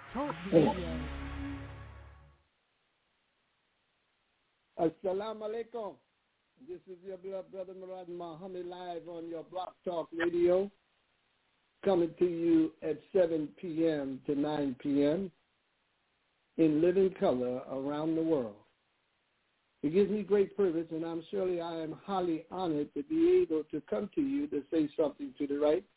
Talk Radio. Assalamu alaikum. This is your beloved brother Murad Muhammad live on your Block Talk Radio, coming to you at 7 p.m. to 9 p.m. in living color around the world. It gives me great privilege, and I am highly honored to be able to come to you to say something to the right.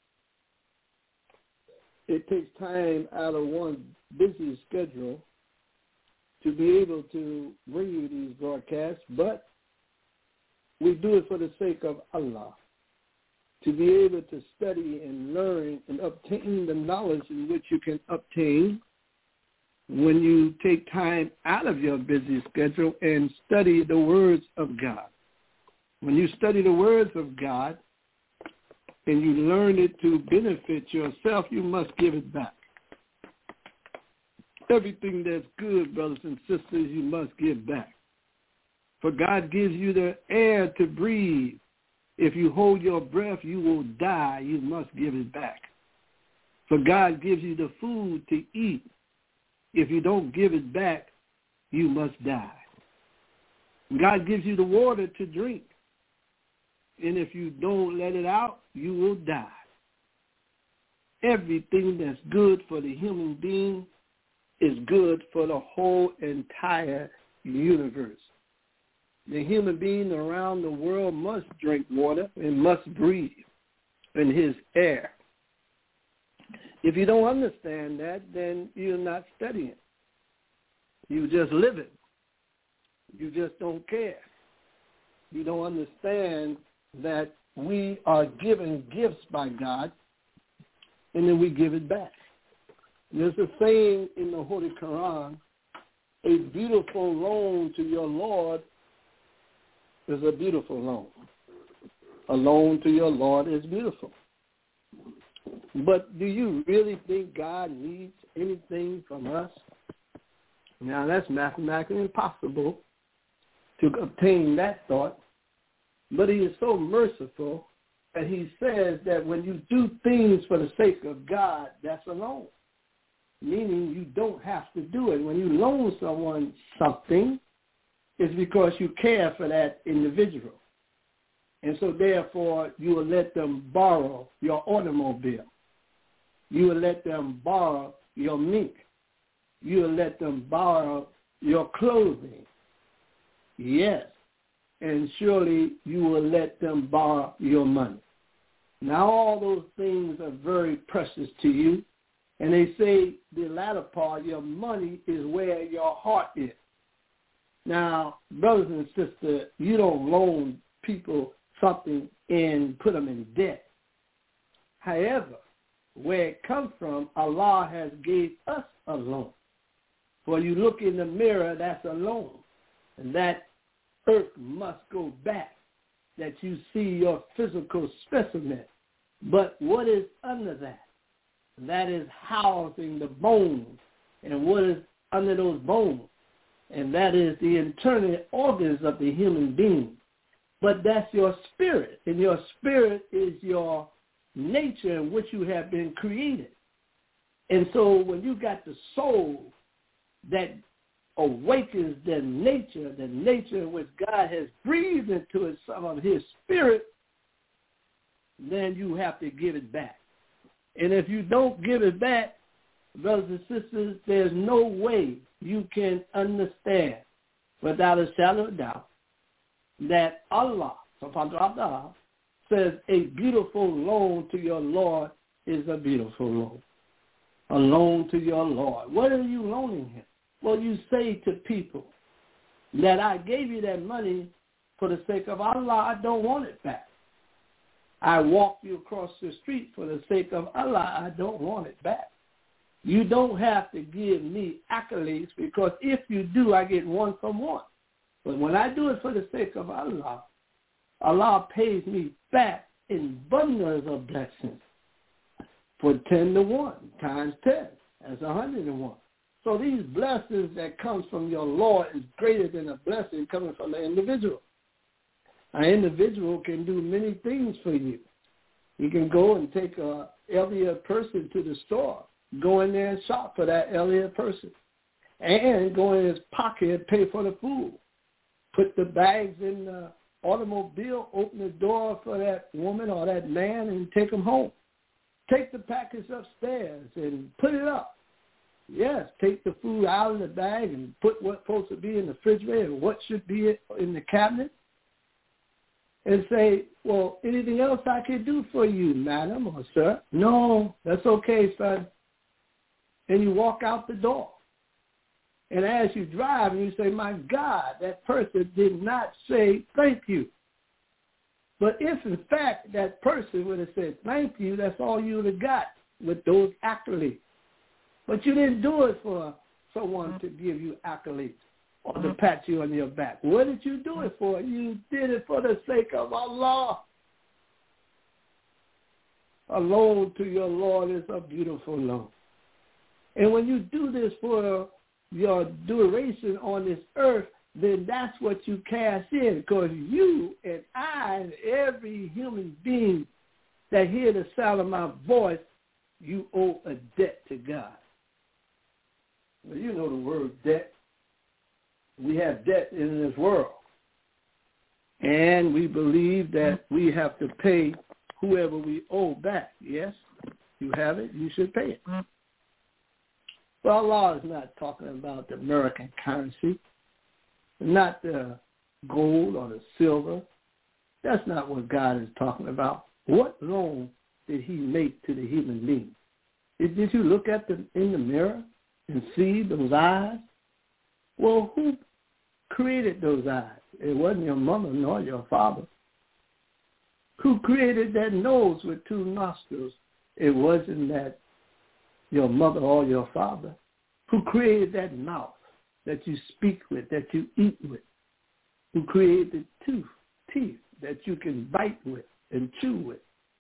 It takes time out of one's busy schedule to be able to bring you these broadcasts, but we do it for the sake of Allah, to be able to study and learn and obtain the knowledge in which you can obtain when you take time out of your busy schedule and study the words of God. When you study the words of God and you learn it to benefit yourself, you must give it back. Everything that's good, brothers and sisters, you must give back. For God gives you the air to breathe. If you hold your breath, you will die. You must give it back. For God gives you the food to eat. If you don't give it back, you must die. God gives you the water to drink. And if you don't let it out, you will die. Everything that's good for the human being is good for the whole entire universe. The human being around the world must drink water and must breathe in his air. If you don't understand that, then you're not studying. You just live it. You just don't care. You don't understand that we are given gifts by God, and then we give it back. There's a saying in the Holy Quran, a beautiful loan to your Lord is a beautiful loan. A loan to your Lord is beautiful. But do you really think God needs anything from us? Now, that's mathematically impossible to obtain that thought. But he is so merciful that he says that when you do things for the sake of God, that's a loan. Meaning you don't have to do it. When you loan someone something, it's because you care for that individual. And so therefore, you will let them borrow your automobile. You will let them borrow your mink. You will let them borrow your clothing. Yes. And surely you will let them borrow your money. Now all those things are very precious to you. And they say the latter part, your money is where your heart is. Now, brothers and sisters, you don't loan people something and put them in debt. However, where it comes from, Allah has gave us a loan. For you look in the mirror, that's a loan. And that earth must go back, that you see your physical specimen. But what is under that? That is housing the bones. And what is under those bones? And that is the internal organs of the human being. But that's your spirit. And your spirit is your nature in which you have been created. And so when you got the soul that awakens the nature in which God has breathed into it some of his spirit, then you have to give it back. And if you don't give it back, brothers and sisters, there's no way you can understand without a shadow of doubt that Allah, subhanahu wa ta'ala, says a beautiful loan to your Lord is a beautiful loan. A loan to your Lord. What are you loaning him? Well, you say to people that I gave you that money for the sake of Allah, I don't want it back. I walked you across the street for the sake of Allah, I don't want it back. You don't have to give me accolades, because if you do, I get one from one. But when I do it for the sake of Allah, Allah pays me back in bundles of blessings for 10 to 1 times 10. That's 101. So these blessings that comes from your Lord is greater than a blessing coming from an individual. An individual can do many things for you. You can go and take a elderly person to the store go in there and shop for that elderly person. And go in his pocket and pay for the food. Put the bags in the automobile, open the door for that woman or that man and take them home. Take the package upstairs and put it up. Yes, take the food out of the bag and put what's supposed to be in the refrigerator and what should be in the cabinet. And say, well, anything else I can do for you, madam or sir? No, that's okay, son. And you walk out the door. And as you drive, and you say, my God, that person did not say thank you. But if, in fact, that person would have said thank you, that's all you would have got with those accolades. But you didn't do it for someone to give you accolades or to pat you on your back. What did you do it for? You did it for the sake of Allah. A loan to your Lord is a beautiful loan. And when you do this for your duration on this earth, then that's what you cash in, because you and I and every human being that hear the sound of my voice, you owe a debt to God. Well, you know the word debt. We have debt in this world. And we believe that we have to pay whoever we owe back. Yes, you have it, you should pay it. Well, Allah is not talking about the American currency, not the gold or the silver. That's not what God is talking about. What loan did he make to the human being? Did you look at them in the mirror and see those eyes? Well, who created those eyes? It wasn't your mother nor your father. Who created that nose with two nostrils? It wasn't that your mother or your father. Who created that mouth that you speak with, that you eat with? Who created the teeth that you can bite with and chew with?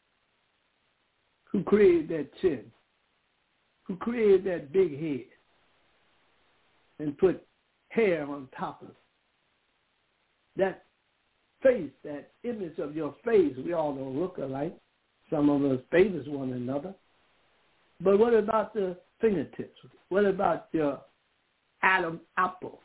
Who created that chin? Who created that big head and put hair on top of it? That face, that image of your face, we all don't look alike. Some of us favors one another. But what about the fingertips? What about your Adam apple?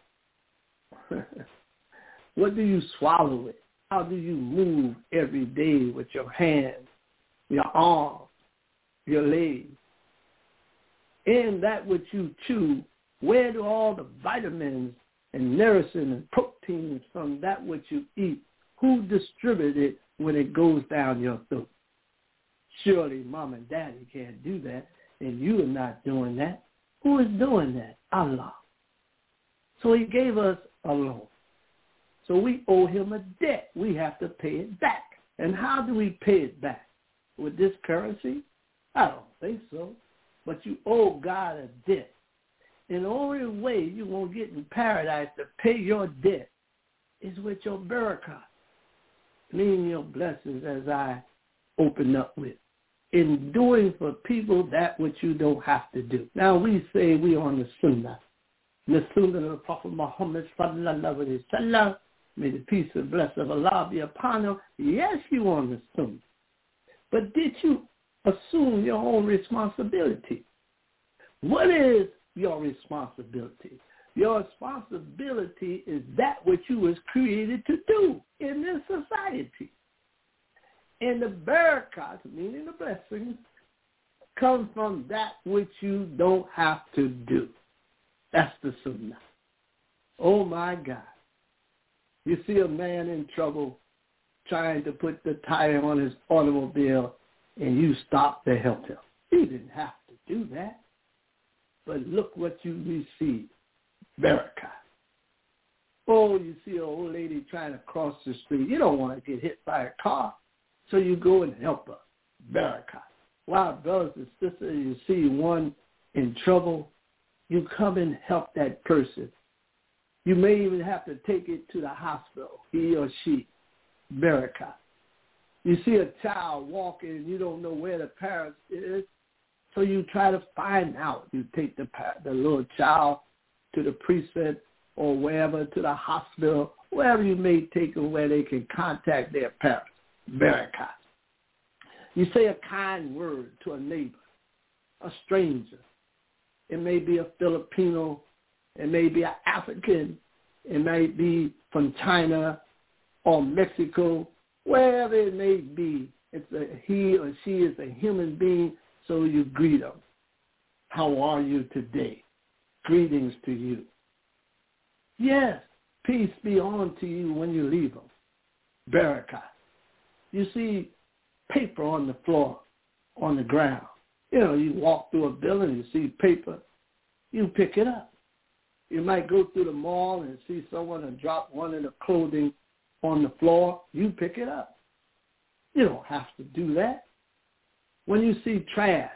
What do you swallow with? How do you move every day with your hands, your arms, your legs? In that which you chew, where do all the vitamins and nourishing and proteins from that which you eat, who distributes it when it goes down your throat? Surely mom and daddy can't do that, and you are not doing that. Who is doing that? Allah. So he gave us a loan. So we owe him a debt. We have to pay it back. And how do we pay it back? With this currency? I don't think so. But you owe God a debt. And the only way you're going to get in paradise to pay your debt is with your barakah, meaning your blessings, as I open up with, in doing for people that which you don't have to do. Now we say we on the sunnah of the Prophet Muhammad sallallahu alaihi wasallam. May the peace and blessing of Allah be upon him. Yes, you on the sunnah. But did you assume your own responsibility? What is your responsibility? Your responsibility is that which you was created to do in this society. And the barakat, meaning the blessings, come from that which you don't have to do. That's the sunnah. Oh, my God. You see a man in trouble trying to put the tire on his automobile, and you stop to help him. You didn't have to do that. But look what you received. Barakah. Oh, you see an old lady trying to cross the street. You don't want to get hit by a car, so you go and help her. Barakah. Wow, brothers and sisters, you see one in trouble, you come and help that person. You may even have to take it to the hospital, he or she. Barakah. You see a child walking and you don't know where the parents is, so you try to find out. You take the little child to the precinct or wherever, to the hospital, wherever you may take them where they can contact their parents. Barakah. You say a kind word to a neighbor, a stranger. It may be a Filipino. It may be an African. It may be from China or Mexico, wherever it may be. He or she is a human being, so you greet them. How are you today? Greetings to you. Yes, peace be on to you when you leave them. Barakah. You see paper on the floor, on the ground. You walk through a building, you see paper, you pick it up. You might go through the mall and see someone and drop one of the clothing on the floor, you pick it up. You don't have to do that. When you see trash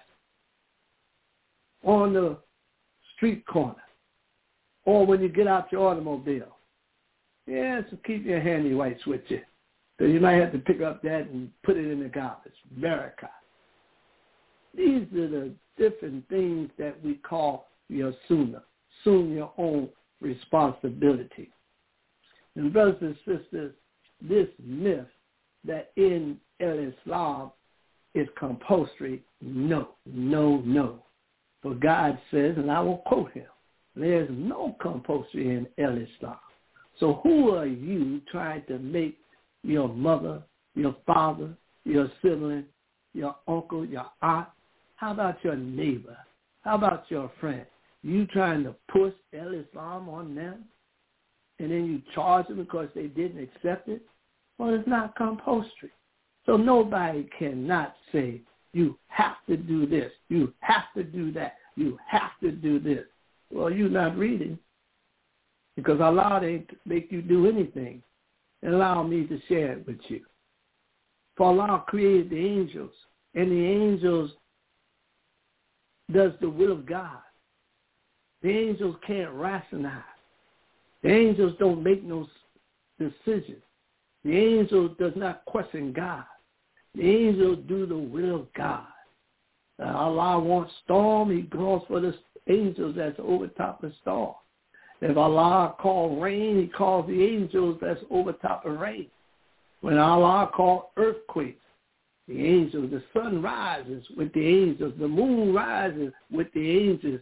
on the street corner, or when you get out your automobile, so keep your handy wipes with you. So you might have to pick up that and put it in the garbage. America. These are the different things that we call your sunnah. Assume your own responsibility. And brothers and sisters, this myth that in Islam is compulsory, no. For God says, and I will quote him, there's no compulsory in Islam. So who are you trying to make your mother, your father, your sibling, your uncle, your aunt? How about your neighbor? How about your friend? You trying to push Islam on them, and then you charge them because they didn't accept it? Well, it's not compulsory. So nobody cannot say, you have to do this, you have to do that, you have to do this. Well, you're not reading, because Allah didn't make you do anything. And allow me to share it with you. For Allah created the angels, and the angels does the will of God. The angels can't rationalize. The angels don't make no decisions. The angel does not question God. The angels do the will of God. Allah wants storm, he calls for the angels that's over top of the storm. If Allah calls rain, he calls the angels that's over top of rain. When Allah calls earthquakes, the angels, the sun rises with the angels, the moon rises with the angels.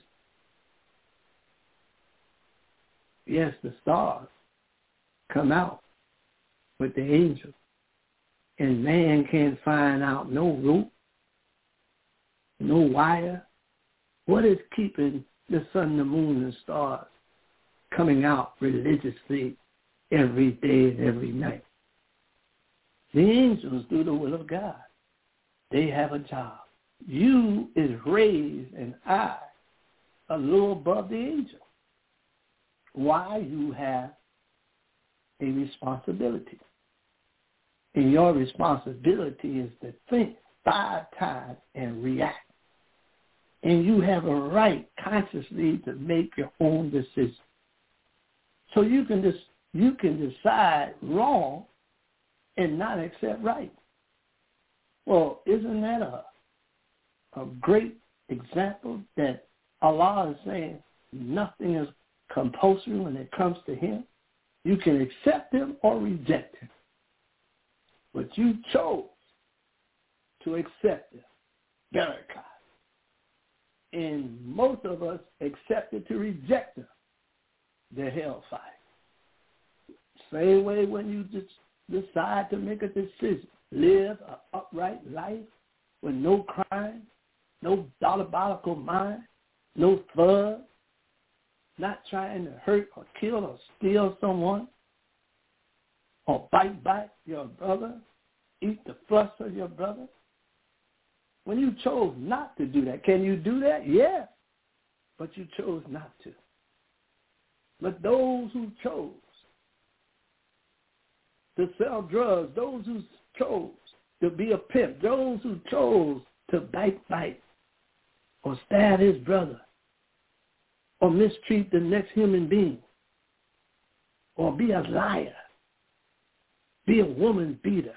Yes, the stars come out with the angels. And man can't find out no root, no wire. What is keeping the sun, the moon, and stars coming out religiously every day and every night? The angels do the will of God. They have a job. You is raised and I a little above the angel. Why? You have a responsibility. And your responsibility is to think 5 times and react. And you have a right consciously to make your own decision. So you can decide wrong and not accept right. Well, isn't that a great example that Allah is saying nothing is compulsory when it comes to him? You can accept him or reject him. But you chose to accept him. Barakah. And most of us accepted to reject him. The hellfire. Same way when you just decide to make a decision. Live an upright life with no crime, no diabolical mind, no thug, not trying to hurt or kill or steal someone, or bite back your brother, eat the flesh of your brother. When you chose not to do that, can you do that? Yes, but you chose not to. But those who chose to sell drugs, those who chose to be a pimp, those who chose to bite or stab his brother or mistreat the next human being or be a liar, be a woman beater,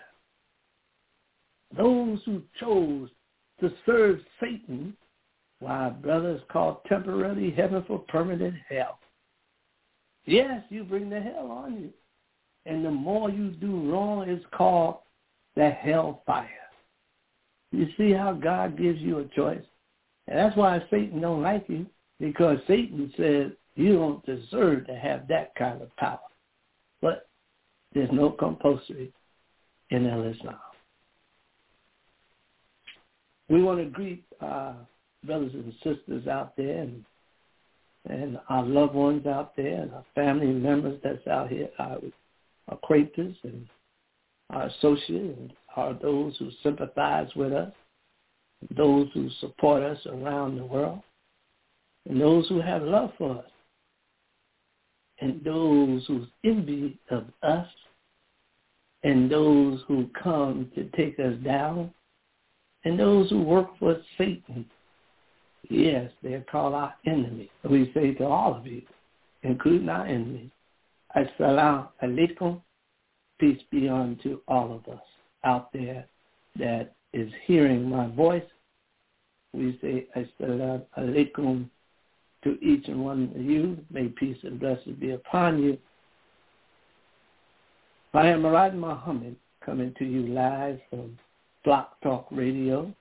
those who chose to serve Satan, why, brother, it's called temporary heaven for permanent hell. Yes, you bring the hell on you. And the more you do wrong, it's called the hellfire. You see how God gives you a choice? And that's why Satan don't like you. because Satan says you don't deserve to have that kind of power. But there's no compulsory in Islam. We want to greet our brothers and sisters out there and our loved ones out there and our family members that's out here, our acquaintances and our associates and are those who sympathize with us, those who support us around the world, and those who have love for us, and those who envy of us, and those who come to take us down, and those who work for Satan. Yes, they're called our enemies. We say to all of you, including our enemies, Assalamu alaikum, peace be unto all of us out there that is hearing my voice. We say Assalamu alaikum to each and one of you. May peace and blessings be upon you. I am Murad Muhammad, coming to you live from Block Talk Radio,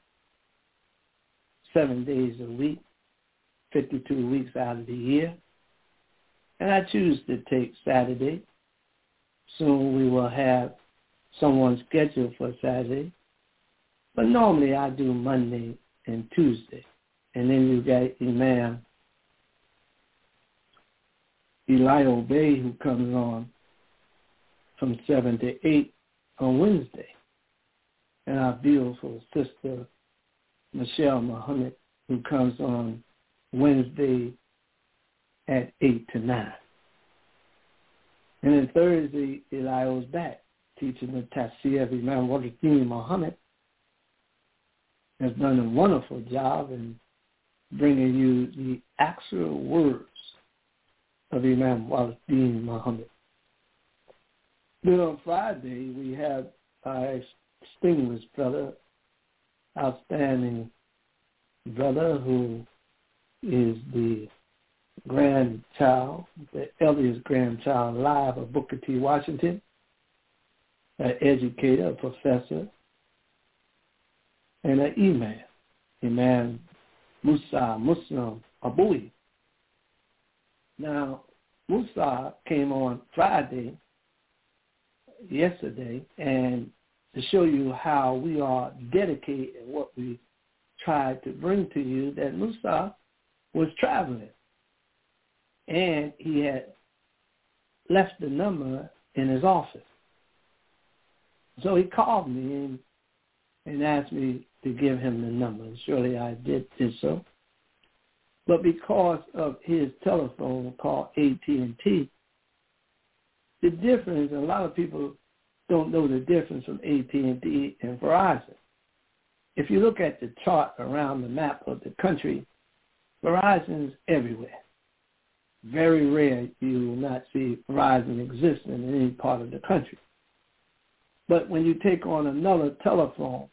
7 days a week, 52 weeks out of the year. And I choose to take Saturday. Soon we will have someone scheduled for Saturday. But normally I do Monday and Tuesday. And then you got Imam Eli Obey, who comes on from 7 to 8 on Wednesday. And our beautiful sister, Michelle Muhammad, who comes on Wednesday at 8 to 9. And then Thursday, Eli was back, teaching the Tafsir of Imam Waluddin Muhammad. Has done a wonderful job in bringing you the actual words of Imam Waluddin Muhammad. Then on Friday, we have our distinguished brother, outstanding brother who is the grandchild, the earliest grandchild alive of Booker T. Washington, an educator, a professor, and an imam, Imam Musa Muslim Abui. Now, Musa came on Friday, yesterday, and to show you how we are dedicated in what we tried to bring to you, that Musa was traveling. And he had left the number in his office. So he called me and asked me to give him the number. Surely I did so. But because of his telephone called AT&T, the difference, a lot of people don't know the difference from AT&T and Verizon. If you look at the chart around the map of the country, Verizon's everywhere. Very rare you will not see Verizon existing in any part of the country. But when you take on another telephone,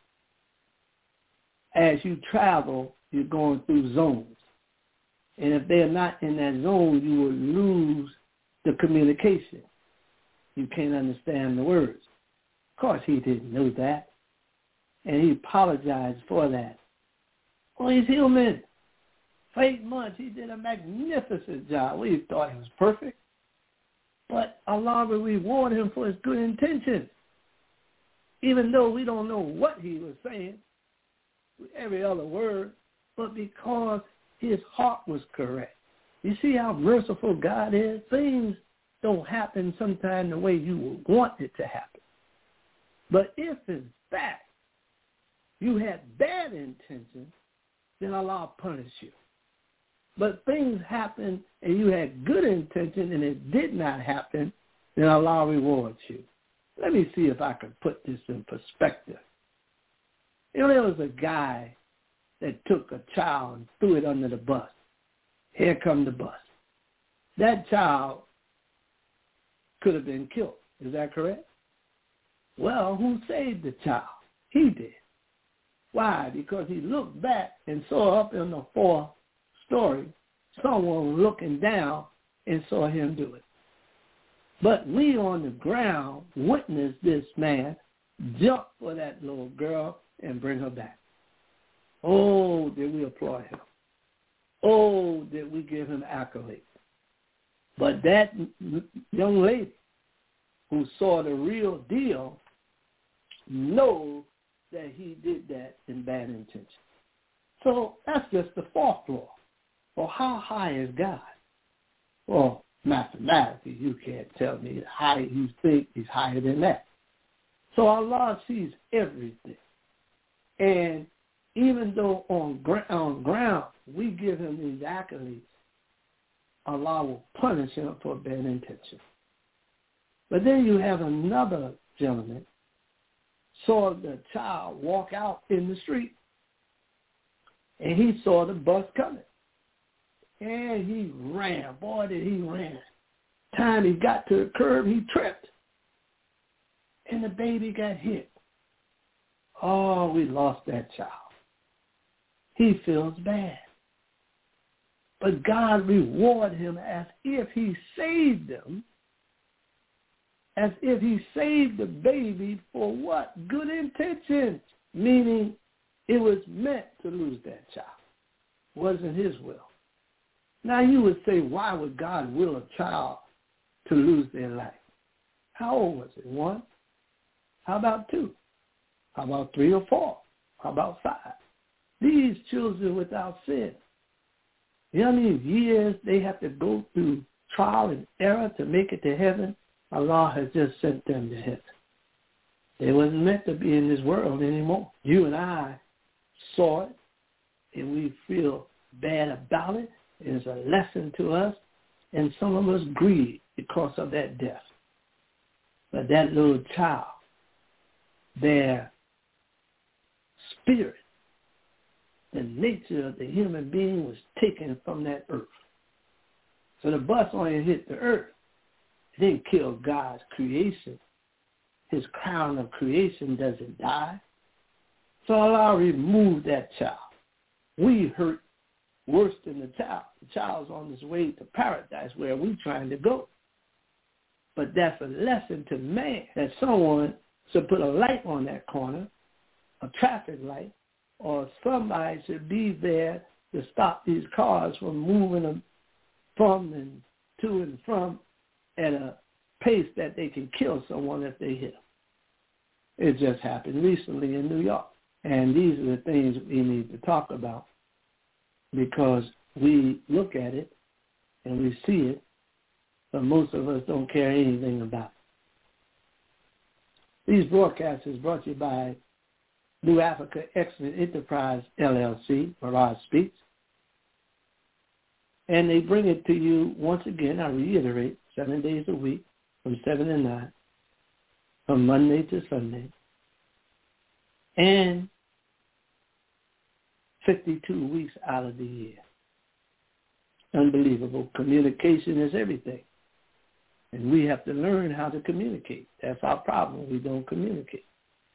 as you travel, you're going through zones. And if they're not in that zone, you will lose the communication. You can't understand the words. Of course, he didn't know that. And he apologized for that. Well, he's human. For 8 months, he did a magnificent job. We thought he was perfect. But Allah will reward him for his good intentions. Even though we don't know what he was saying, every other word, but because his heart was correct. You see how merciful God is? Things don't happen sometimes the way you would want it to happen. But if in fact you had bad intentions, then Allah punish you. But things happen and you had good intention and it did not happen, then Allah rewards you. Let me see if I can put this in perspective. You know, there was a guy that took a child and threw it under the bus. Here come the bus. That child could have been killed. Is that correct? Well, who saved the child? He did. Why? Because he looked back and saw up in the fourth story someone looking down and saw him do it. But we on the ground witnessed this man jump for that little girl and bring her back. Oh, did we applaud him? oh, did we give him accolades. But that young lady who saw the real deal knows that he did that in bad intention. So that's just the fourth law. Well, how high is God? Well, mathematically, you can't tell me how you think he's higher than that. So Allah sees everything. And even though on ground we give him these accolades, Allah will punish him for bad intention. But then you have another gentleman saw the child walk out in the street, and he saw the bus coming. And he ran. Boy, did he ran. Time he got to the curb, he tripped. And the baby got hit. Oh, we lost that child. He feels bad. But God rewarded him as if he saved them, as if he saved the baby for what? Good intentions, meaning it was meant to lose that child. It wasn't his will. Now you would say, why would God will a child to lose their life? How old was it? 1? How about 2? How about 3 or 4? How about 5? These children without sin. You know how many years they have to go through trial and error to make it to heaven? Allah has just sent them to heaven. They wasn't meant to be in this world anymore. You and I saw it, and we feel bad about it. It's a lesson to us, and some of us grieve because of that death. But that little child, their spirit, the nature of the human being was taken from that earth. So the bus only hit the earth. It didn't kill God's creation. His crown of creation doesn't die. So Allah removed that child. We hurt worse than the child. The child's on his way to paradise where we're trying to go. But that's a lesson to man, that someone should put a light on that corner, a traffic light, or somebody should be there to stop these cars from moving them from and to and from at a pace that they can kill someone if they hit them. It just happened recently in New York. And these are the things we need to talk about, because we look at it and we see it, but most of us don't care anything about it. These broadcasts is brought to you by New Africa Excellent Enterprise, LLC, Mirage Speaks. And they bring it to you, once again, I reiterate, 7 days a week from 7 to 9, from Monday to Sunday, and 52 weeks out of the year. Unbelievable. Communication is everything. And we have to learn how to communicate. That's our problem. We don't communicate.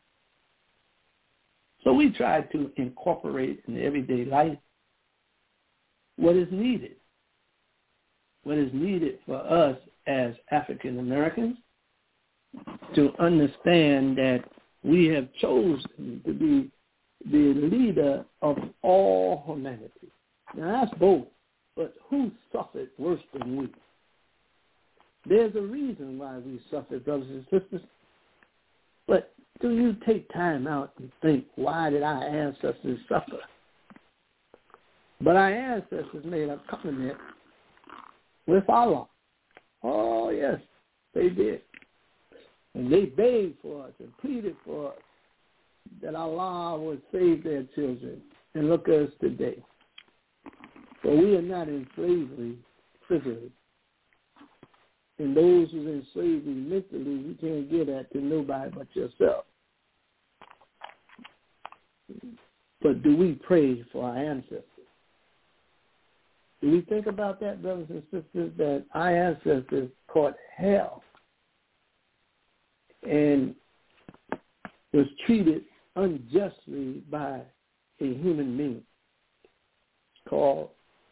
So we try to incorporate in everyday life what is needed. What is needed for us as African Americans to understand that we have chosen to be the leader of all humanity. Now that's both, but who suffered worse than we? There's a reason why we suffer, brothers and sisters. But do you take time out and think, why did our ancestors suffer? But our ancestors made a covenant with Allah. Oh, yes, they did. And they begged for us and pleaded for us that Allah would save their children. And look at us today. For we are not in slavery physically. And those who's in slavery mentally, you can't get that to nobody but yourself. But do we pray for our ancestors? Do we think about that, brothers and sisters, that our ancestors caught hell and was treated unjustly by a human being called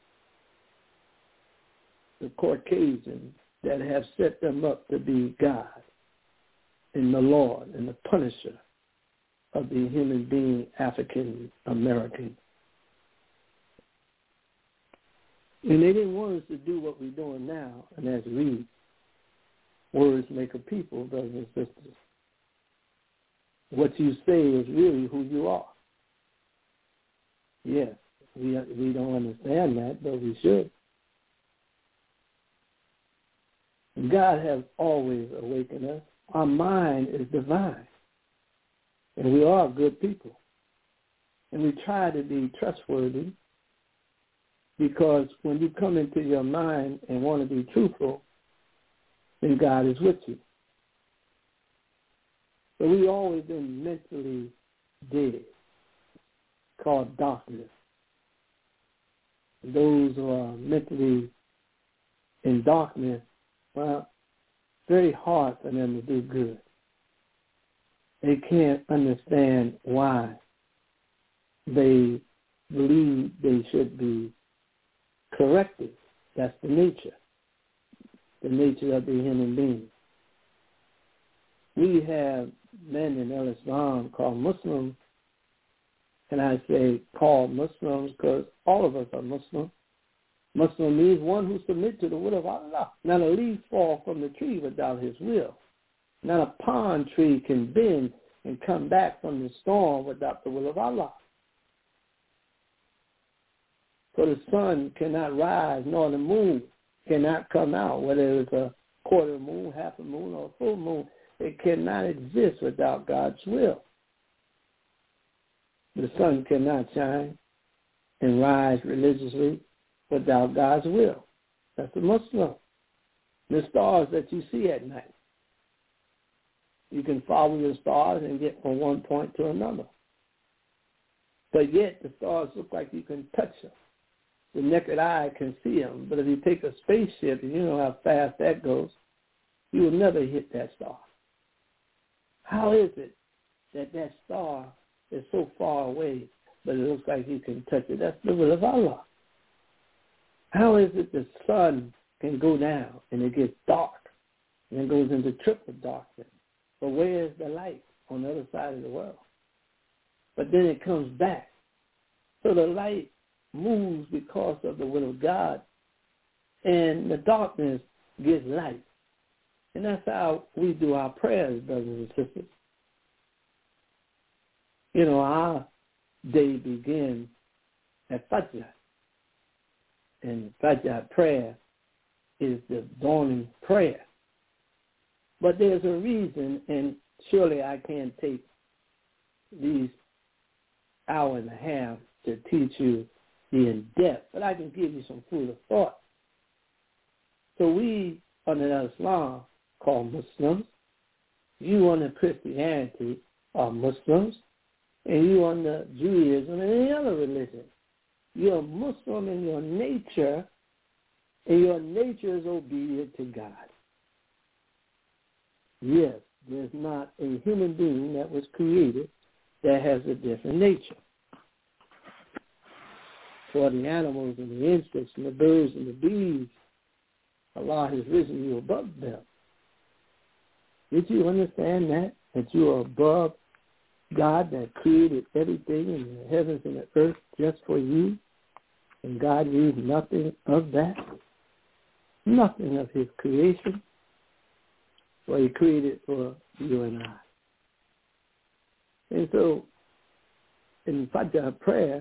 the Caucasians that have set them up to be God and the Lord and the punisher of the human being, African American. And they didn't want us to do what we're doing now, and that's read. Words make a people, brothers and sisters. What you say is really who you are. Yes, we don't understand that, but we should. God has always awakened us. Our mind is divine, and we are good people. And we try to be trustworthy because when you come into your mind and want to be truthful, then God is with you. But we've always been mentally dead, called darkness. Those who are mentally in darkness, well, very hard for them to do good. They can't understand why they believe they should be corrected. That's the nature of the human being. We have men in Islam called Muslims, and I say called Muslims because all of us are Muslim. Muslim means one who submits to the will of Allah. Not a leaf fall from the tree without his will. Not a palm tree can bend and come back from the storm without the will of Allah. For the sun cannot rise, nor the moon cannot come out, whether it's a quarter moon, half a moon, or a full moon. It cannot exist without God's will. The sun cannot shine and rise religiously without God's will. That's the Muslim. The stars that you see at night. You can follow the stars and get from one point to another. But yet the stars look like you can touch them. The naked eye can see them. But if you take a spaceship and you know how fast that goes, you will never hit that star. How is it that that star is so far away, but it looks like you can touch it? That's the will of Allah. How is it the sun can go down and it gets dark and it goes into triple darkness? But where is the light on the other side of the world? But then it comes back. So the light moves because of the will of God, and the darkness gets light. And that's how we do our prayers, brothers and sisters. You know, our day begins at Fajr. And Fajr prayer is the dawning prayer. But there's a reason, and surely I can't take these hour and a half to teach you the in-depth, but I can give you some food of thought. So we, under Islam, call Muslims. You under Christianity are Muslims, and you under Judaism and any other religion. You're Muslim in your nature, and your nature is obedient to God. Yes, there's not a human being that was created that has a different nature. For the animals and the insects and the birds and the bees, Allah has risen you above them. Did you understand that? That you are above God that created everything in the heavens and the earth just for you? And God used nothing of that? Nothing of his creation? Well, he created for you and I. And so, in Fajr prayer,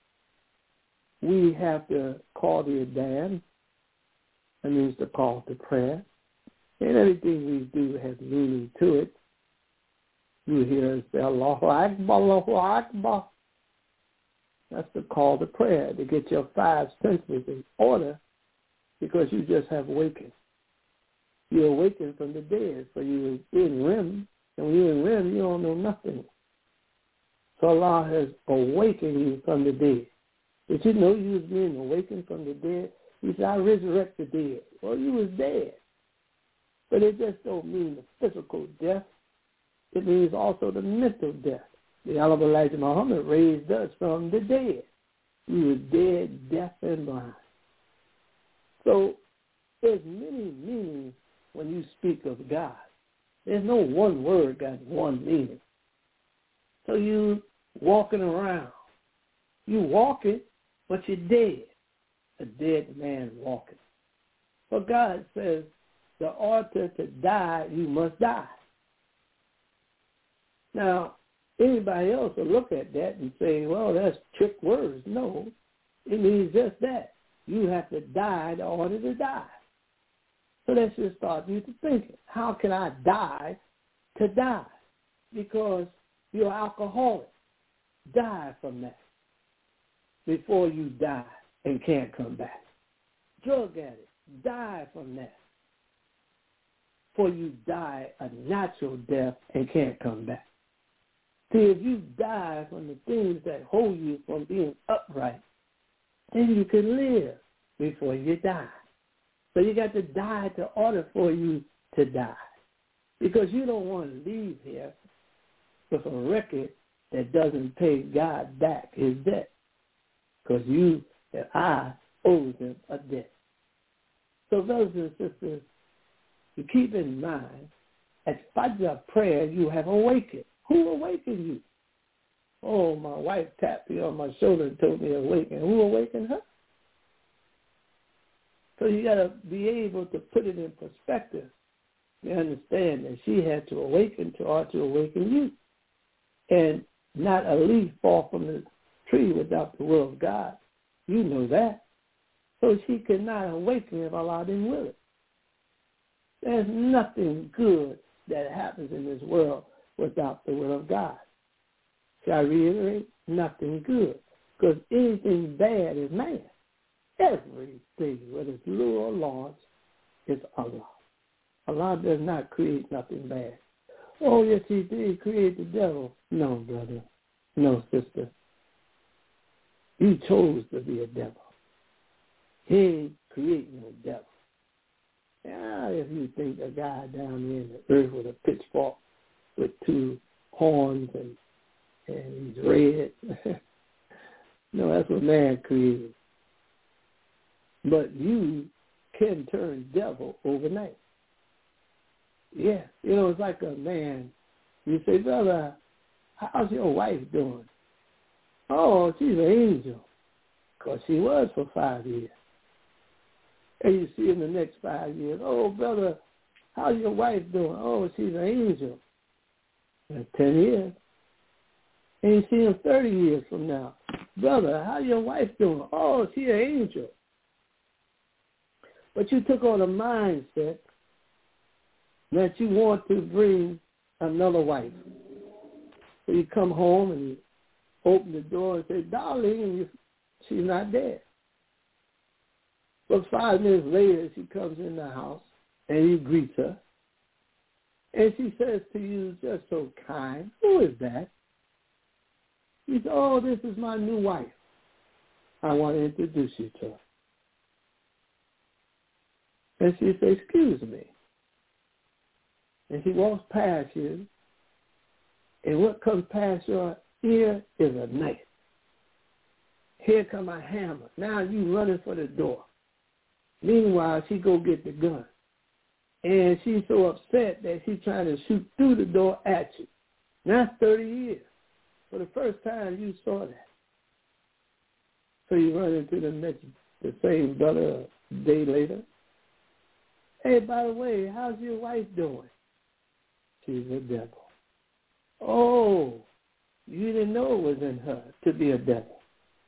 we have to call the Adhan. That means the call to prayer. And everything we do has meaning to it. You hear us say, Allahu Akbar, Allahu Akbar. That's the call to prayer, to get your five senses in order, because you just have awakened. You awaken from the dead, so you in REM, and when you're in REM, you don't know nothing. So Allah has awakened you from the dead. Did you know you was being awakened from the dead? He said, I resurrect the dead. Well, you was dead. But it just don't mean the physical death. It means also the mental death. The Honorable Elijah Muhammad raised us from the dead. We were dead, deaf, and blind. So there's many meanings when you speak of God. There's no one word got one meaning. So you walking around. You walking, but you're dead. a dead man walking. But God says, the order to die, you must die. Now, anybody else will look at that and say, well, that's trick words. No, it means just that. You have to die in order to die. So that should start you to thinking, how can I die to die? Because you're alcoholic. Die from that before you die and can't come back. Drug addict, die from that before you die a natural death and can't come back. See, if you die from the things that hold you from being upright, then you can live before you die. So you got to die in order for you to die. Because you don't want to leave here with a record that doesn't pay God back his debt. Because you and I owe him a debt. So brothers and sisters, you keep in mind, at Fajr prayer, you have awakened. Who awakened you? Oh, my wife tapped me on my shoulder and told me to awaken. Who awakened her? So you got to be able to put it in perspective. You understand that she had to awaken to awaken you. And not a leaf fall from the tree without the will of God. You know that. So she could not awaken if Allah didn't will it. There's nothing good that happens in this world without the will of God. Shall I reiterate? Nothing good. Because anything bad is man. Everything, whether it's lure or large, is Allah. Allah does not create nothing bad. Oh, yes, he did create the devil. No, brother. No, sister. You chose to be a devil. He ain't create no devil. Now, if you think a guy down there in the earth with a pitchfork with two horns and he's red, no, that's what man created. But you can turn devil overnight. Yeah, it's like a man. You say, brother, how's your wife doing? Oh, she's an angel. Because she was for 5 years. And you see in the next 5 years, oh, brother, how's your wife doing? Oh, she's an angel. That's 10 years. And you see him 30 years from now. Brother, how's your wife doing? Oh, she's an angel. But you took on a mindset that you want to bring another wife. So you come home and you open the door and say, darling, and she's not there. But 5 minutes later, she comes in the house and you greet her. And she says to you, just so kind, who is that? You say, oh, this is my new wife. I want to introduce you to her. And she says, excuse me. And she walks past you, and what comes past your ear is a knife. Here come a hammer. Now you running for the door. Meanwhile, she go get the gun. And she's so upset that she's trying to shoot through the door at you. Now that's 30 years. For the first time you saw that. So you run into the same brother a day later. Hey, by the way, how's your wife doing? She's a devil. Oh, you didn't know it was in her to be a devil.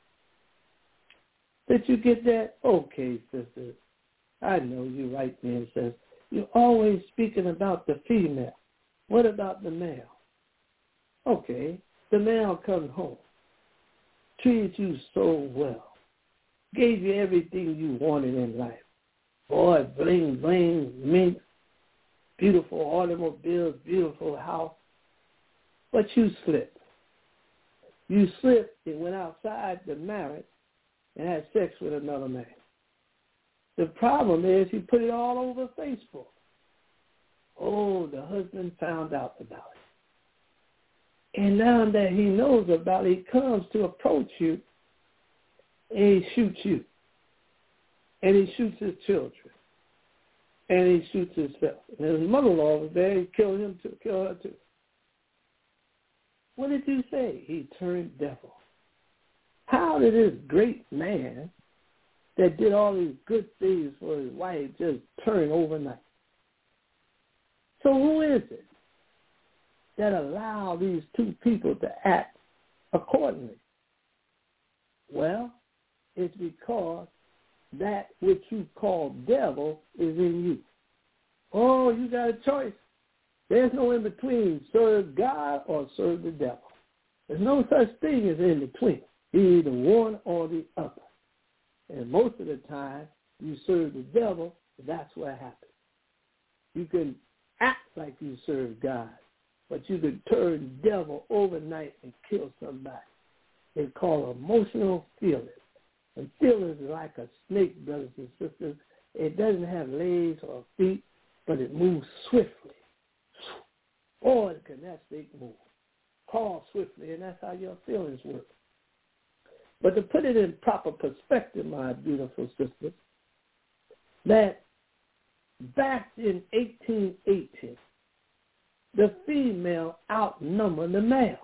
Did you get that? Okay, sister. I know you right there. It says, you're always speaking about the female. What about the male? Okay, the male comes home, treated you so well, gave you everything you wanted in life. Boy, bling, bling, mink, beautiful automobiles, beautiful house. But you slipped. You slipped and went outside the marriage and had sex with another man. The problem is you put it all over Facebook. Oh, the husband found out about it. And now that he knows about it, he comes to approach you and he shoots you. And he shoots his children. And he shoots himself. And his mother-in-law was there. He killed him too. Killed her too. What did you say? He turned devil. How did this great man that did all these good things for his wife just turned overnight. So who is it that allowed these two people to act accordingly? Well, it's because that which you call devil is in you. Oh, you got a choice. There's no in between. Serve God or serve the devil. There's no such thing as in between. You're either one or the other. And most of the time, you serve the devil, that's what happens. You can act like you serve God, but you can turn the devil overnight and kill somebody. It's called emotional feelings. And feelings are like a snake, brothers and sisters. It doesn't have legs or feet, but it moves swiftly. Boy, can that snake move. Crawl swiftly, and that's how your feelings work. But to put it in proper perspective, my beautiful sisters, that back in 1818, the female outnumbered the male,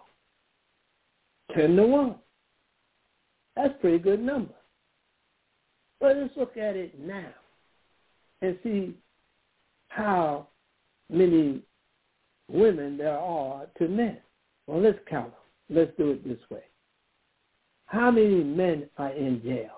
10-1. That's a pretty good number. But let's look at it now and see how many women there are to men. Well, let's count them. Let's do it this way. How many men are in jail?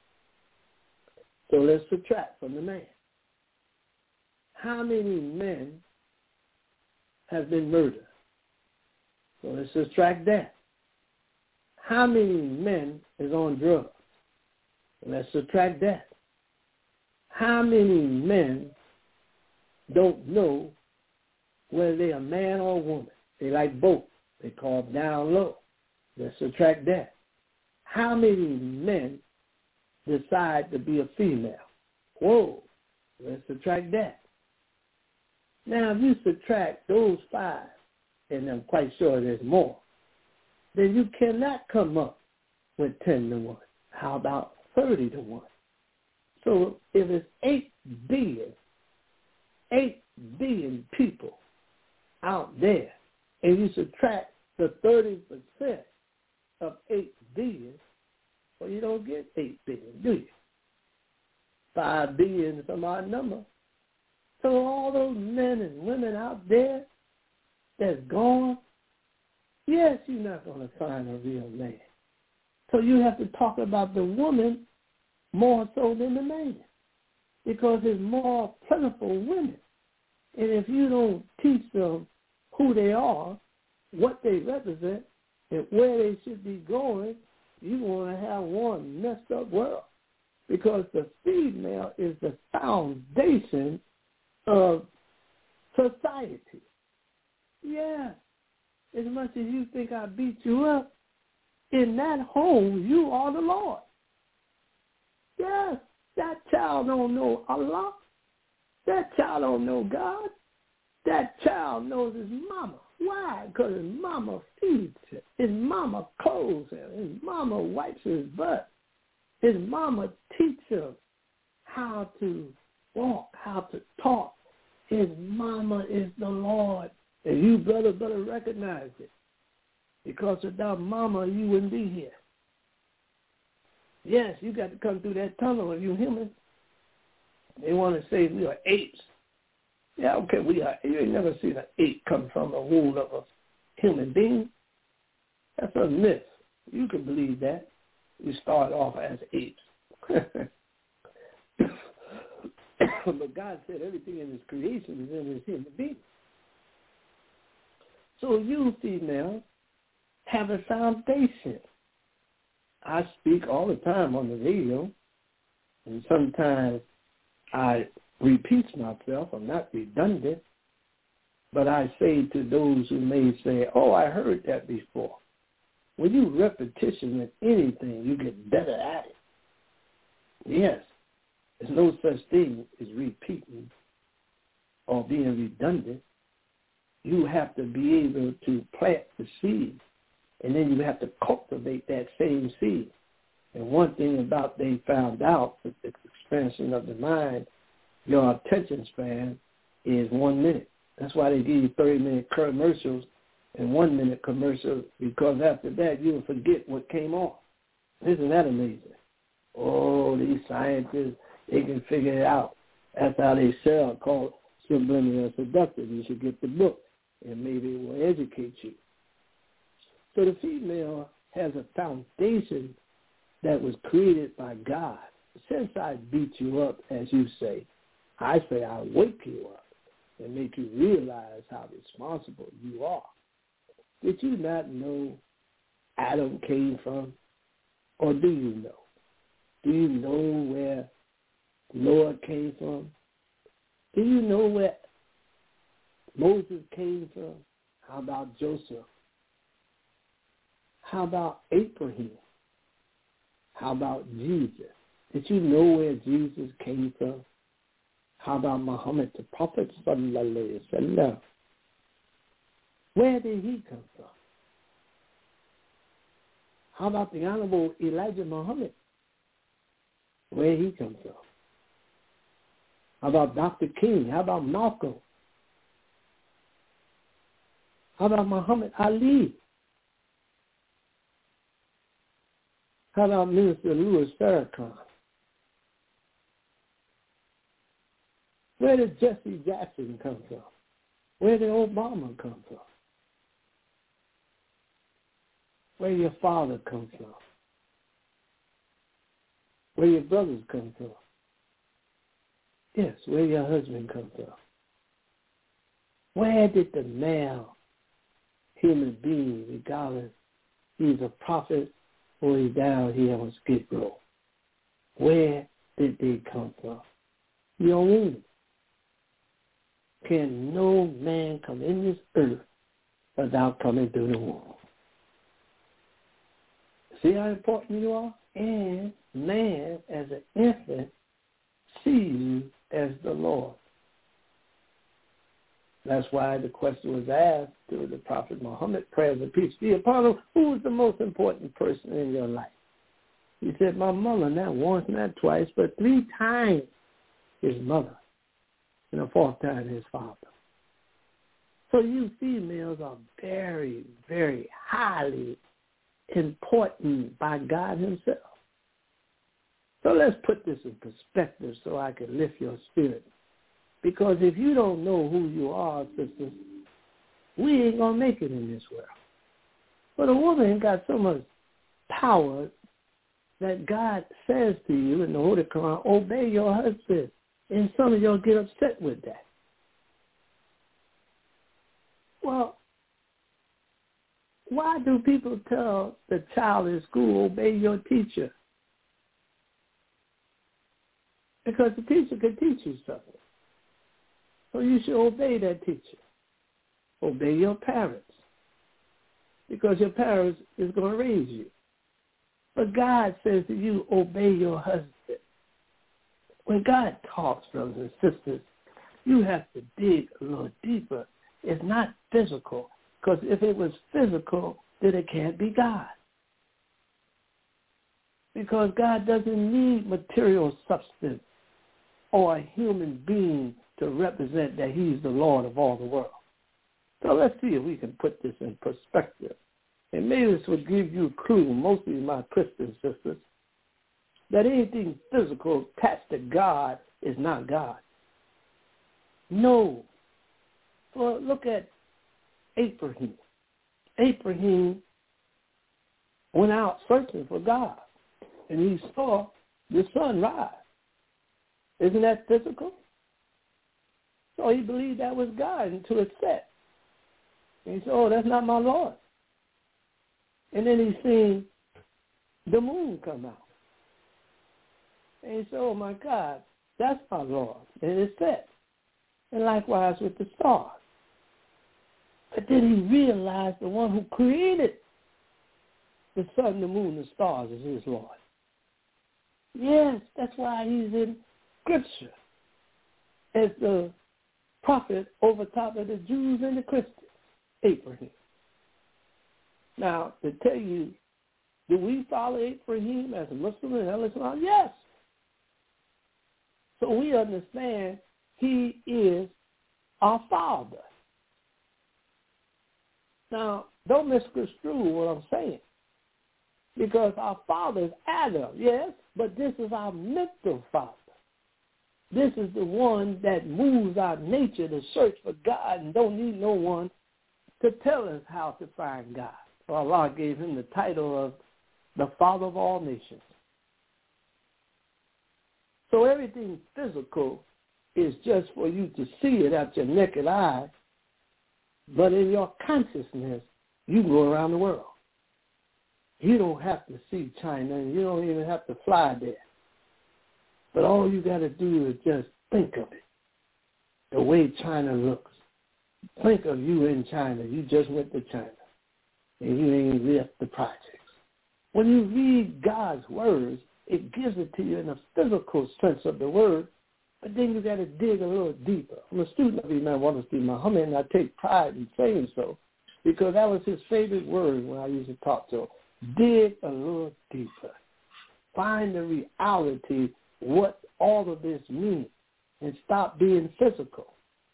So let's subtract from the man. How many men have been murdered? So let's subtract that. How many men is on drugs? Let's subtract that. How many men don't know whether they're a man or a woman? They like both. They call it down low. Let's subtract that. How many men decide to be a female? Whoa, let's subtract that. Now, if you subtract those 5, and I'm quite sure there's more, then you cannot come up with 10-1. How about 30-1? So if it's 8 billion people out there, and you subtract the 30% of 8 billion, well, you don't get 8 billion, do you? 5 billion is some odd number. So all those men and women out there that's gone, yes, you're not going to find a real man. So you have to talk about the woman more so than the man, because there's more plentiful women. And if you don't teach them who they are, what they represent, and where they should be going, you're going to have one messed up world, because the female is the foundation of society. Yeah, as much as you think I beat you up, in that home, you are the Lord. Yes, that child don't know Allah. That child don't know God. That child knows his mama. Why? Because his mama feeds him. His mama clothes him. His mama wipes his butt. His mama teaches him how to walk, how to talk. His mama is the Lord. And you, brother, better recognize it. Because without mama, you wouldn't be here. Yes, you got to come through that tunnel if you're human. They want to say we are apes. Yeah, okay, we are. You ain't never seen an ape come from the womb of a human being. That's a myth. You can believe that. We start off as apes. But God said everything in his creation is in his human being. So you, females, have a foundation. I speak all the time on the radio, and sometimes I repeat myself. I'm not redundant, but I say to those who may say, oh, I heard that before. When you repetition with anything, you get better at it. Yes, there's no such thing as repeating or being redundant. You have to be able to plant the seed, and then you have to cultivate that same seed. And one thing about they found out with the expansion of the mind, your attention span is 1 minute. That's why they give you 30-minute commercials and 1-minute commercials, because after that you'll forget what came on. Isn't that amazing? Oh, these scientists, they can figure it out. That's how they sell, called Subliminal Seductive. You should get the book, and maybe it will educate you. So the female has a foundation that was created by God. Since I beat you up, as you say, I say I'll wake you up and make you realize how responsible you are. Did you not know Adam came from? Or do you know? Do you know where Noah came from? Do you know where Moses came from? How about Joseph? How about Abraham? How about Jesus? Did you know where Jesus came from? How about Muhammad, the Prophet, sallallahu alaihi wasallam? Where did he come from? How about the Honorable Elijah Muhammad? Where did he come from? How about Dr. King? How about Malcolm? How about Muhammad Ali? How about Minister Louis Farrakhan? Where did Jesse Jackson come from? Where did Obama come from? Where your father come from? Where your brothers come from? Yes, where your husband come from? Where did the male human being, regardless he's a prophet or he's down here on Skid Row, where did they come from? Your womb. Can no man come in this earth without coming through the womb? See how important you are? And man, as an infant, sees you as the Lord. That's why the question was asked to the Prophet Muhammad, prayers and peace be upon him, who is the most important person in your life? He said, my mother, not once, not twice, but 3 times his mother, and the 4th time his father. So you females are very, very highly important by God himself. So let's put this in perspective so I can lift your spirit. Because if you don't know who you are, sisters, we ain't going to make it in this world. But a woman got so much power that God says to you in the Holy Quran, obey your husband. And some of y'all get upset with that. Well, why do people tell the child in school, obey your teacher? Because the teacher can teach you something. So you should obey that teacher. Obey your parents. Because your parents is going to raise you. But God says to you, obey your husband. When God talks, brothers and sisters, you have to dig a little deeper. It's not physical. Because if it was physical, then it can't be God. Because God doesn't need material substance or a human being to represent that he's the Lord of all the world. So let's see if we can put this in perspective. And maybe this will give you a clue, mostly my Christian sisters, that anything physical attached to God is not God. No. Well, look at Abraham. Abraham went out searching for God, and he saw the sun rise. Isn't that physical? So he believed that was God until it set. And he said, oh, that's not my Lord. And then he seen the moon come out. And he said, oh, my God, that's my Lord. And it set. And likewise with the stars. But then he realized the one who created the sun, the moon, the stars is his Lord. Yes, that's why he's in Scripture as the prophet over top of the Jews and the Christians, Abraham. Now, to tell you, do we follow Abraham as a Muslim and Islam? Yes. So we understand he is our father. Now, don't misconstrue what I'm saying. Because our father is Adam, yes, but this is our mental father. This is the one that moves our nature to search for God and don't need no one to tell us how to find God. So Allah gave him the title of the Father of all nations. So everything physical is just for you to see it at your naked eye, but in your consciousness, you go around the world. You don't have to see China, and you don't even have to fly there. But all you got to do is just think of it, the way China looks. Think of you in China. You just went to China, and you ain't left the projects. When you read God's words, it gives it to you in a physical sense of the word, but then you got to dig a little deeper. I'm a student of Imam Wallenstein Muhammad, and I take pride in saying so, because that was his favorite word when I used to talk to him. Dig a little deeper. Find the reality, what all of this means, and stop being physical.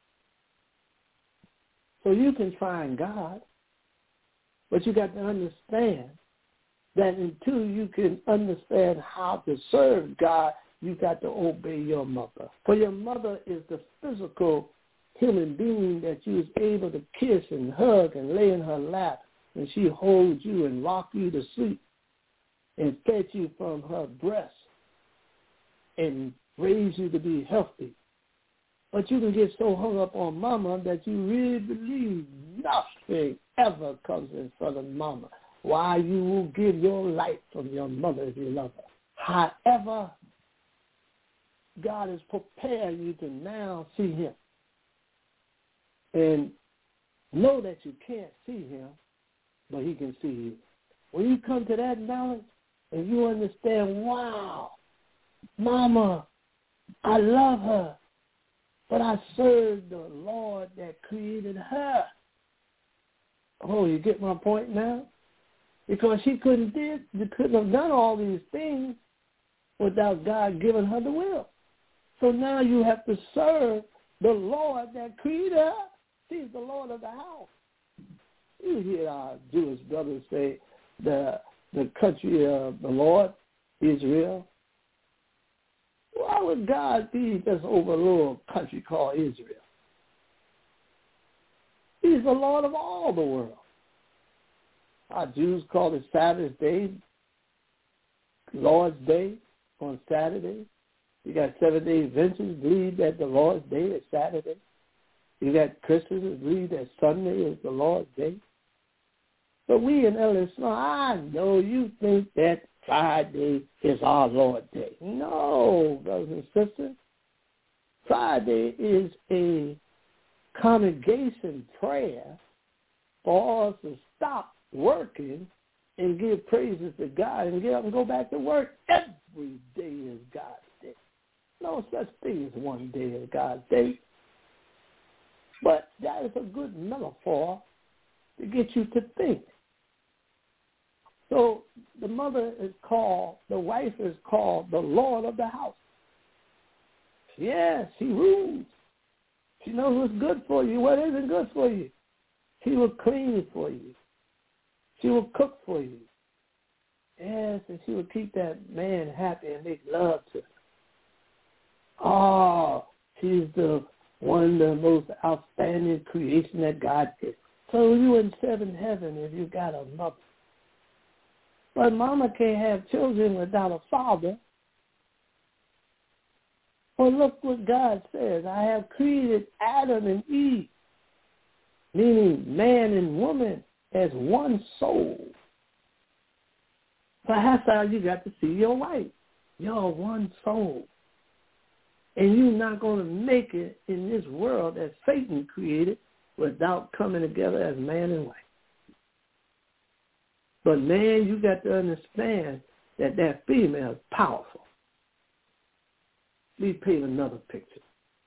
So you can find God, but you got to understand that until you can understand how to serve God, you got to obey your mother. For your mother is the physical human being that you was able to kiss and hug and lay in her lap, and she holds you and rock you to sleep and fed you from her breast and raise you to be healthy. But you can get so hung up on mama that you really believe nothing ever comes in front of mama. Why, you will give your life from your mother if you love her. However, God is preparing you to now see him. And know that you can't see him, but he can see you. When you come to that knowledge and you understand, wow, mama, I love her, but I serve the Lord that created her. Oh, you get my point now? Because she couldn't have done all these things without God giving her the will. So now you have to serve the Lord that created her. He's the Lord of the house. You hear our Jewish brothers say the country of the Lord, Israel. Why would God be just over a little country called Israel? He's the Lord of all the world. Our Jews call it Sabbath day, Lord's Day on Saturday. You got 7-day Adventists believe that the Lord's Day is Saturday. You got Christians believe that Sunday is the Lord's Day. But we in L.A., I know you think that Friday is our Lord's Day. No, brothers and sisters. Friday is a congregation prayer for us to stop working and give praises to God and get up and go back to work. Every day is God's day. No such thing as one day is God's day. But that is a good metaphor to get you to think. So the mother is called, the wife is called the Lord of the house. Yes, she rules. She knows what's good for you, what isn't good for you. She will clean for you. She will cook for you. Yes, and she will keep that man happy and make love to him. Oh, she's the one of the most outstanding creation that God did. So you in seventh heaven if you got a mother. But mama can't have children without a father. Well, look what God says. I have created Adam and Eve, meaning man and woman, as one soul. So that's how you got to see your wife. You're one soul. And you're not going to make it in this world that Satan created without coming together as man and wife. But man, you got to understand that that female is powerful. Let me paint another picture.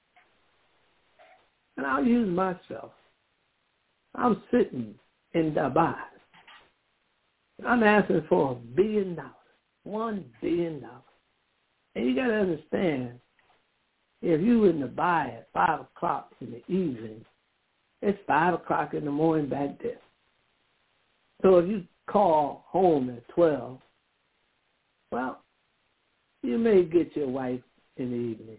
And I'll use myself. I'm sitting in Dubai. I'm asking for $1 billion. $1 billion. And you got to understand, if you in Dubai at 5 o'clock in the evening, it's 5 o'clock in the morning back there. So if you call home at 12, Well, you may get your wife in the evening.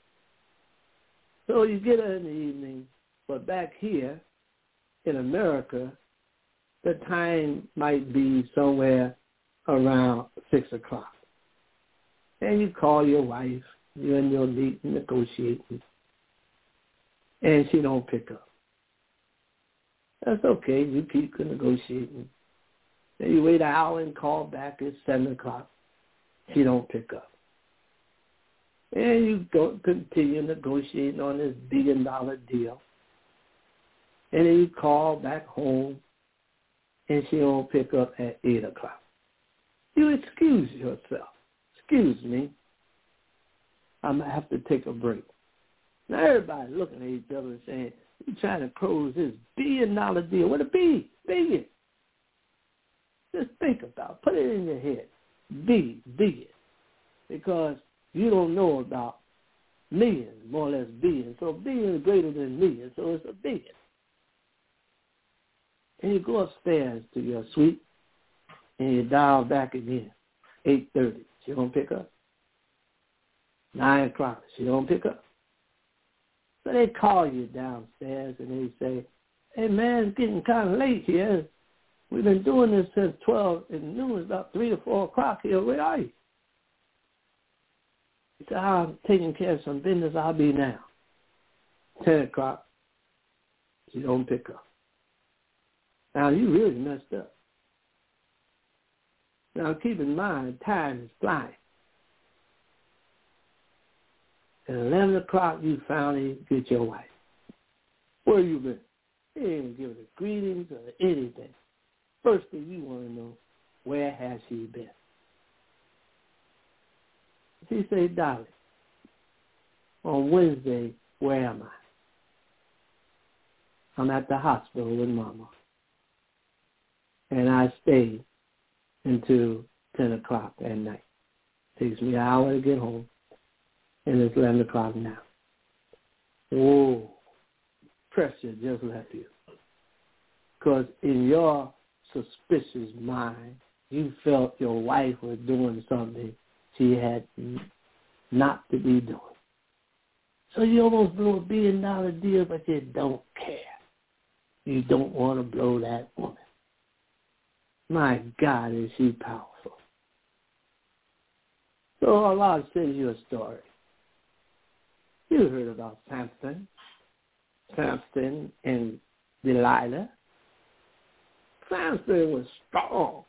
So you get her in the evening, but back here in America, the time might be somewhere around 6 o'clock. And you call your wife, you're in your meeting, negotiating, and she don't pick up. That's okay. You keep negotiating. Then you wait an hour and call back at 7 o'clock. She don't pick up. And you go continue negotiating on this $1 billion deal. And then you call back home, and she don't pick up at 8 o'clock. You excuse yourself. Excuse me. I'm going to have to take a break. Now everybody looking at each other and saying, you're trying to close this $1 billion deal. What a B? Billion. Just think about it. Put it in your head. Billion. Because you don't know about millions, more or less billion. So billion is greater than million, so it's a billion. And you go upstairs to your suite, and you dial back again. 8:30. She don't pick up. 9 o'clock. She don't pick up. So they call you downstairs, and they say, hey, man, it's getting kind of late here. We've been doing this since 12 in noon. It's about 3 or 4 o'clock here. Where are you? He said, I'm taking care of some business. I'll be now. 10 o'clock. She don't pick up. Now, you really messed up. Now, keep in mind, time is flying. At 11 o'clock, you finally get your wife. Where you been? You ain't giving her greetings or anything. First thing you want to know, where has she been? She say, darling, on Wednesday, where am I? I'm at the hospital with Mama. And I stay until 10 o'clock at night. Takes me an hour to get home. And it's 11 o'clock now. Whoa. Pressure just left you. Because in your suspicious mind, you felt your wife was doing something she had not to be doing. So you almost blew a $1 billion deal, but you don't care. You don't want to blow that woman. My God, is she powerful. So Allah sends you a story. You heard about Samson and Delilah. Samson was strong.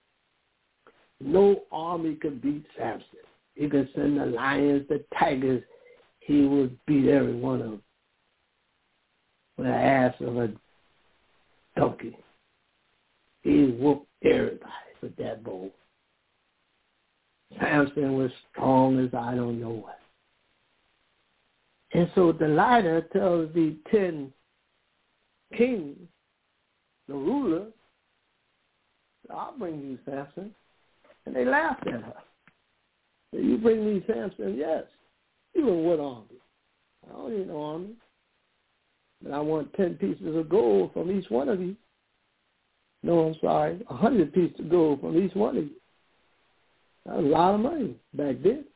No army could beat Samson. He could send the lions, the tigers. He would beat every one of them with the ass of a donkey. He whooped everybody with that bow. Samson was strong as I don't know what. And so Delilah tells the 10 kings, the ruler, I'll bring you Samson. And they laughed at her. So you bring me Samson? Yes. You in what army? I don't need no army. But I want 10 pieces of gold from each one of you. No, I'm sorry, 100 pieces of gold from each one of you. That was a lot of money back then.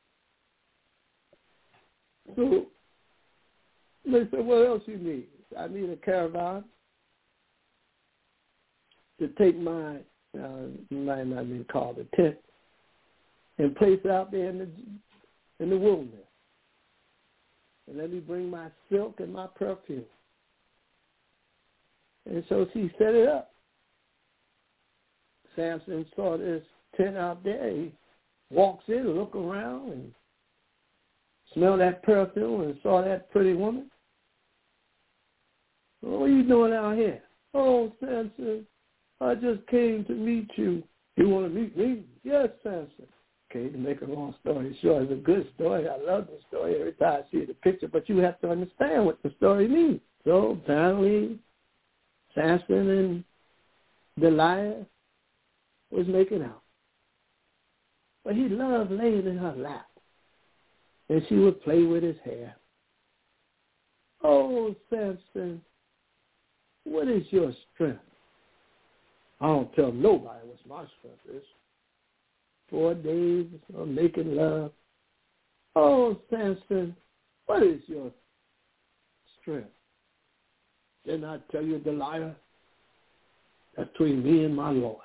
So they said, what else you need? I need a caravan to take my, you might not even call it a tent, and place it out there in the wilderness. And let me bring my silk and my perfume. And so she set it up. Samson saw this tent out there. He walks in, look around, and smell that perfume and saw that pretty woman. What are you doing out here? Oh, Samson, I just came to meet you. You want to meet me? Yes, Samson. Okay, to make a long story short, it's a good story. I love the story every time I see the picture, but you have to understand what the story means. So apparently, Samson and Delilah was making out. But he loved laying in her lap, and she would play with his hair. Oh, Samson, what is your strength? I don't tell nobody what my strength is. 4 days of making love. Oh, Samson, what is your strength? Didn't I tell you, Delilah, that's between me and my Lord?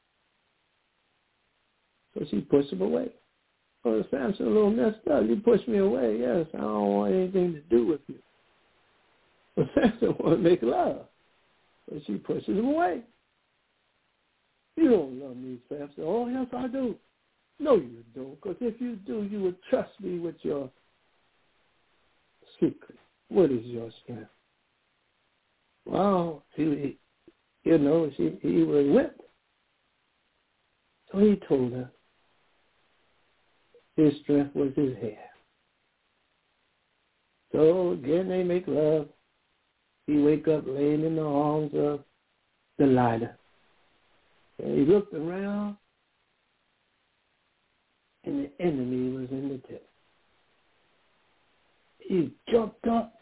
So she pushed him away. Oh, Samson, a little messed up. You pushed me away. Yes, I don't want anything to do with you. But Samson wanted to make love. So she pushes him away. You don't love me, Samson. Oh, yes, I do. No, you don't, because if you do, you would trust me with your secret. What is your strength? Well, he was whipped. So he told her his strength was his hair. So again, they make love. He wake up laying in the arms of Delilah. And he looked around, and the enemy was in the tent. He jumped up,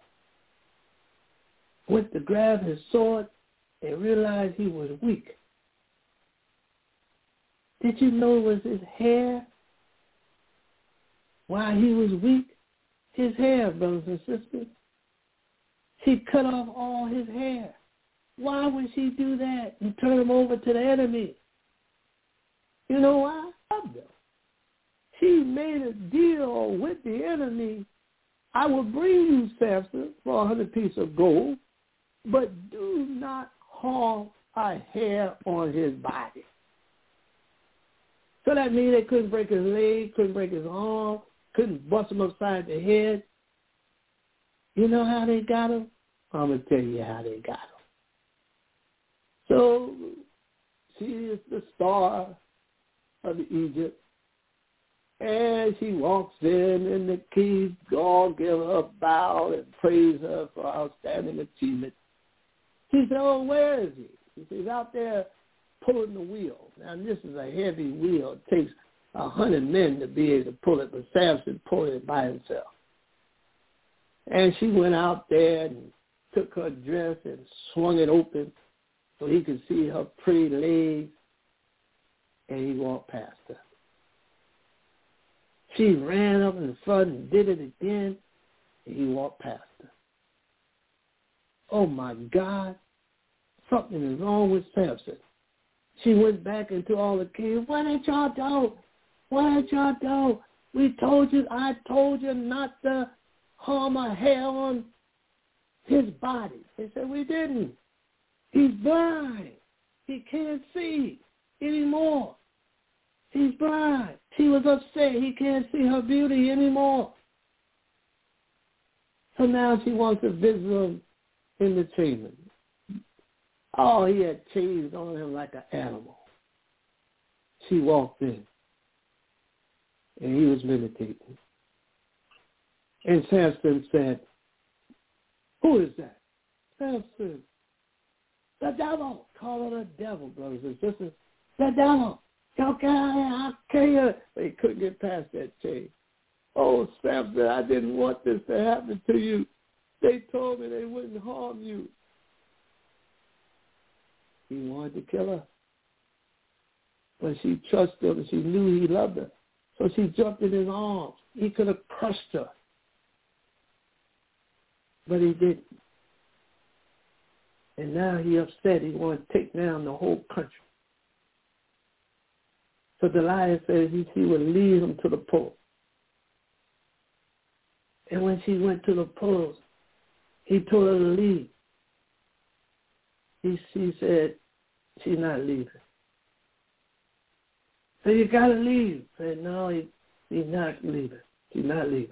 went to grab his sword, and realized he was weak. Did you know it was his hair? Why he was weak? His hair, brothers and sisters. She cut off all his hair. Why would she do that and turn him over to the enemy? You know why? She made a deal with the enemy. I will bring you Samson for 100 pieces of gold, but do not harm a hair on his body. So that means they couldn't break his leg, couldn't break his arm, couldn't bust him upside the head. You know how they got him? I'm going to tell you how they got him. So she is the star of Egypt. And she walks in, and the kings all give her a bow and praise her for outstanding achievement. She said, oh, where is he? He says, he's out there pulling the wheel. Now, this is a heavy wheel. It takes 100 men to be able to pull it, but Samson pulled it by himself. And she went out there and took her dress and swung it open so he could see her pretty legs, and he walked past her. She ran up in the front and did it again, and he walked past her. Oh, my God, something is wrong with Samson. She went back into all the kings. What did y'all do? What did y'all do? I told you not to harm a hair on his body. They said, we didn't. He's blind. He can't see anymore. He's blind. She was upset. He can't see her beauty anymore. So now she wants to visit him in the chamber. Oh, he had chains on him like an animal. She walked in, and he was meditating. And Samson said, who is that? Samson, the devil. Call her the devil, brothers and sisters. The devil. Don't get out of here. I'll kill you. They couldn't get past that chain. Oh, Samson, I didn't want this to happen to you. They told me they wouldn't harm you. He wanted to kill her. But she trusted him, and she knew he loved her. So she jumped in his arms. He could have crushed her. But he didn't. And now he's upset. He wanted to take down the whole country. So Delilah said he would lead him to the pool. And when she went to the pool, he told her to leave. She said, she's not leaving. So you got to leave. I said, no, he's not leaving. She's not leaving.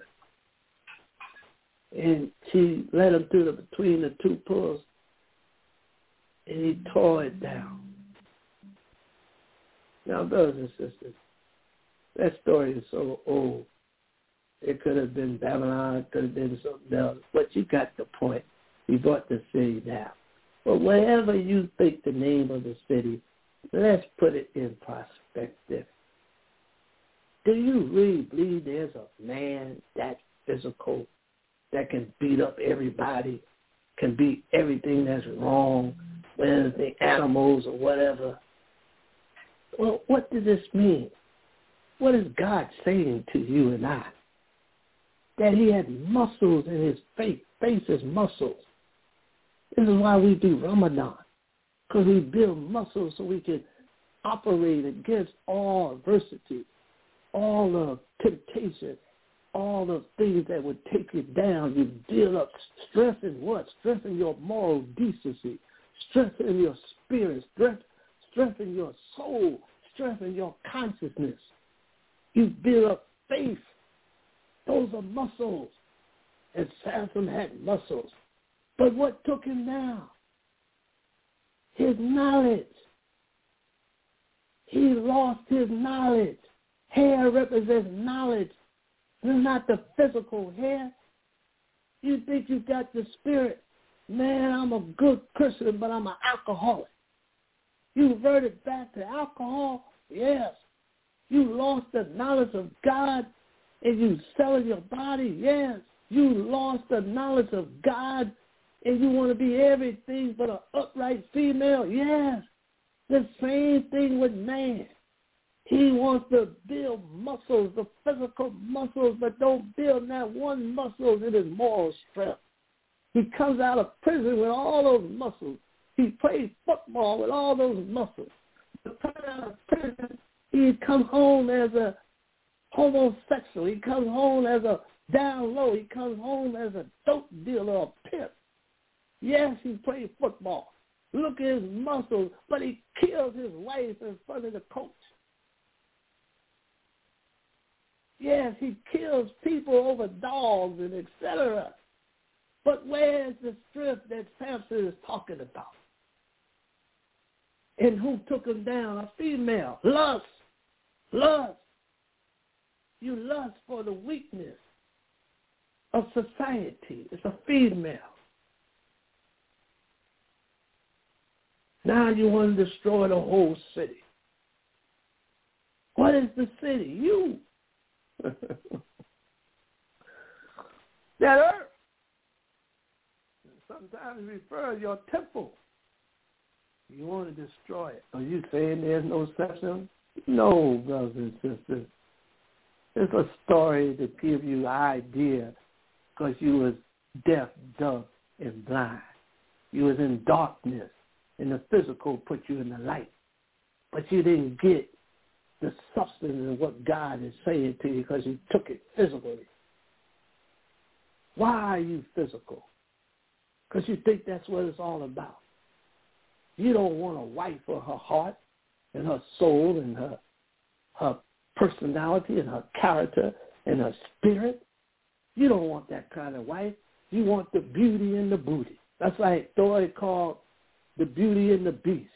And she led him through between the two pools, and he tore it down. Now, brothers and sisters, that story is so old. It could have been Babylon, it could have been something else, but you got the point. He brought the city down. But wherever you think the name of the city, let's put it in perspective. Do you really believe there's a man that physical that can beat up everybody, can beat everything that's wrong, whether it's the animals or whatever? Well, what does this mean? What is God saying to you and I? That he had muscles in his face. Face is muscles. This is why we do Ramadan, because we build muscles so we can operate against all adversity, all the temptation, all the things that would take you down. You build up strength in what? Strength in your moral decency, strength in your spirit, strength in your soul, strength in your consciousness. You build up faith. Those are muscles. And Samson had muscles. But what took him down? His knowledge. He lost his knowledge. Hair represents knowledge. It's not the physical hair. You think you got the spirit. Man, I'm a good Christian, but I'm an alcoholic. You reverted back to alcohol? Yes. You lost the knowledge of God and you selling your body? Yes. You lost the knowledge of God and you want to be everything but an upright female? Yes. The same thing with man. He wants to build muscles, the physical muscles, but don't build that one muscle in his moral strength. He comes out of prison with all those muscles. He plays football with all those muscles. But coming out of prison, he comes home as a homosexual. He comes home as a down low. He comes home as a dope dealer or pimp. Yes, he played football. Look at his muscles, but he kills his wife in front of the coach. Yes, he kills people over dogs and etc. But where's the strength that Samson is talking about? And who took him down? A female. Lust. Lust. You lust for the weakness of society. It's a female. Now you want to destroy the whole city. What is the city? You. That earth. Sometimes refer to your temple. You want to destroy it. Are you saying there's no exception? No, brothers and sisters. It's a story to give you an idea because you was deaf, dumb, and blind. You was in darkness, and the physical put you in the light. But you didn't get the substance of what God is saying to you because you took it physically. Why are you physical? Because you think that's what it's all about. You don't want a wife for her heart and her soul and her personality and her character and her spirit. You don't want that kind of wife. You want the beauty and the booty. That's like a story called The Beauty and the Beast.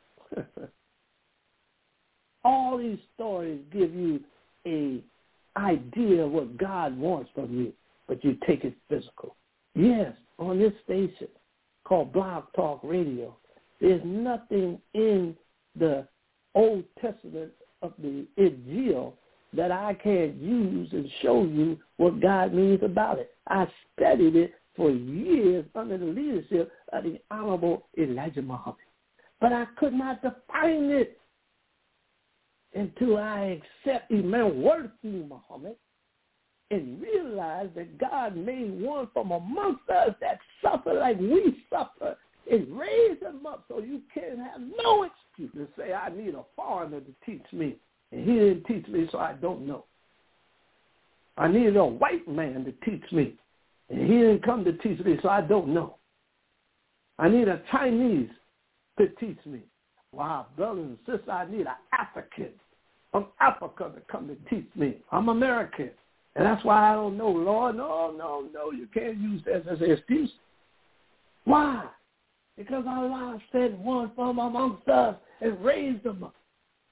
All these stories give you an idea of what God wants from you, but you take it physical. Yes, on this station called Blog Talk Radio, there's nothing in the Old Testament of the Injil that I can't use and show you what God means about it. I studied it for years under the leadership of the Honorable Elijah Muhammad. But I could not define it until I accept Imam Worthy Muhammad and realize that God made one from amongst us that suffer like we suffer and raise him up so you can't have no excuse to say I need a foreigner to teach me. And he didn't teach me, so I don't know. I needed a white man to teach me. And he didn't come to teach me, so I don't know. I need a Chinese to teach me. Wow, brothers and sisters, I need an African from Africa to come to teach me. I'm American. And that's why I don't know, Lord. No, you can't use that as an excuse. Why? Because Allah sent one from amongst us and raised them up.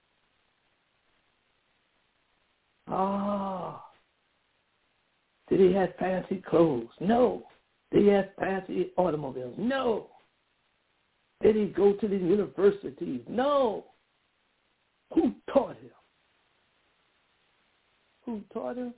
Did he have fancy clothes? No. Did he have fancy automobiles? No. Did he go to the universities? No. Who taught him? Who taught him?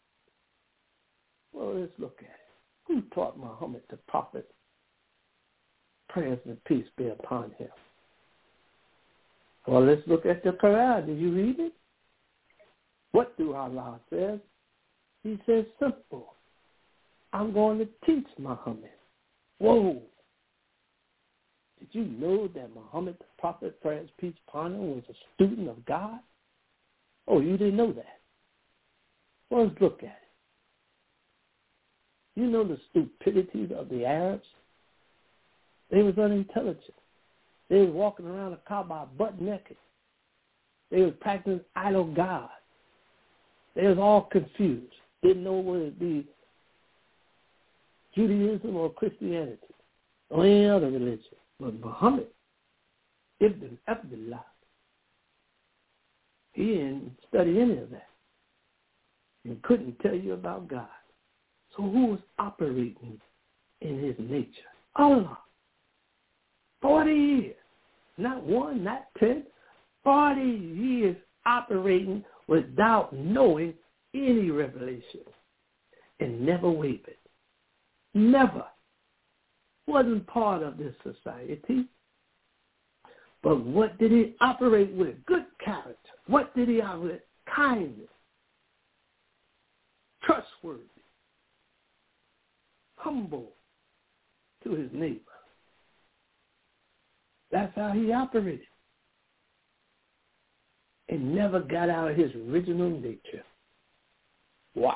Well, let's look at it. Who taught Muhammad the prophet? Prayers and peace be upon him. Well, let's look at the Quran. Did you read it? What do Allah says? He says simple. I'm going to teach Muhammad. Whoa. Did you know that Muhammad, the prophet, praise, peace upon him, was a student of God? Oh, you didn't know that. Well, let's look at it. You know the stupidity of the Arabs? They was unintelligent. They was walking around the Kaaba butt naked. They was practicing idol gods. They was all confused. Didn't know whether it be Judaism or Christianity or any other religion. But Muhammad ibn Abdullah, he didn't study any of that. He couldn't tell you about God. So who was operating in his nature? Allah. 40 years. Not 1, not 10. 40 years operating without knowing any revelation. And never wavered. Never. Wasn't part of this society. But what did he operate with? Good character. What did he operate with? Kindness. Trustworthy. Humble to his neighbor. That's how he operated. And never got out of his original nature. Wow.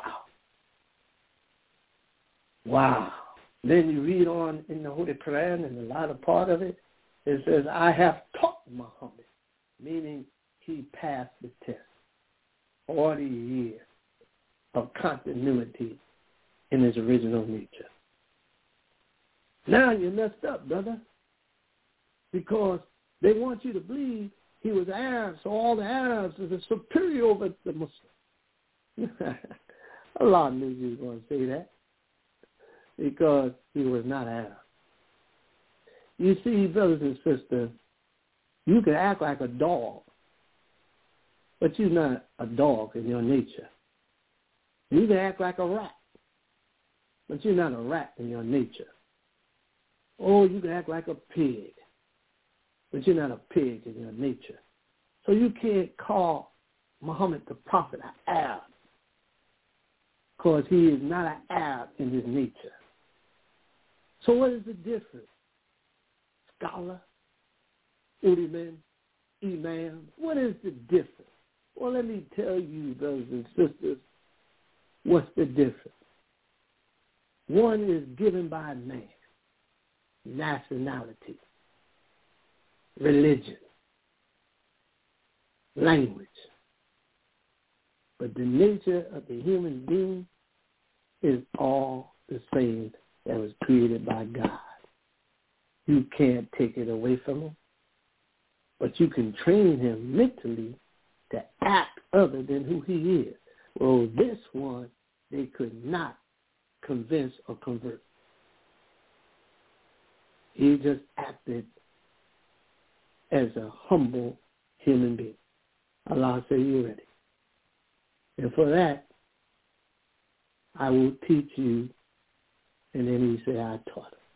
Wow. Then you read on in the Holy Quran, and the latter part of it, it says, I have taught Muhammad, meaning he passed the test. 40 years of continuity in his original nature. Now you messed up, brother, because they want you to believe he was Arab, so all the Arabs are superior over the Muslims. Allah knew you were going to say that because he was not Arab. You see, brothers and sisters, you can act like a dog, but you're not a dog in your nature. You can act like a rat, but you're not a rat in your nature. Or you can act like a pig, but you're not a pig in your nature. So you can't call Muhammad the prophet an Arab, because he is not an Arab in his nature. So what is the difference? Scholar, Udiman, Imam, what is the difference? Well, let me tell you, brothers and sisters, what's the difference? One is given by man, nationality, religion, language. But the nature of the human being is all the same that was created by God. You can't take it away from him, but you can train him mentally to act other than who he is. Well, this one, they could not convince or convert. He just acted as a humble human being. Allah said, you ready. And for that, I will teach you. And then he said, I taught him.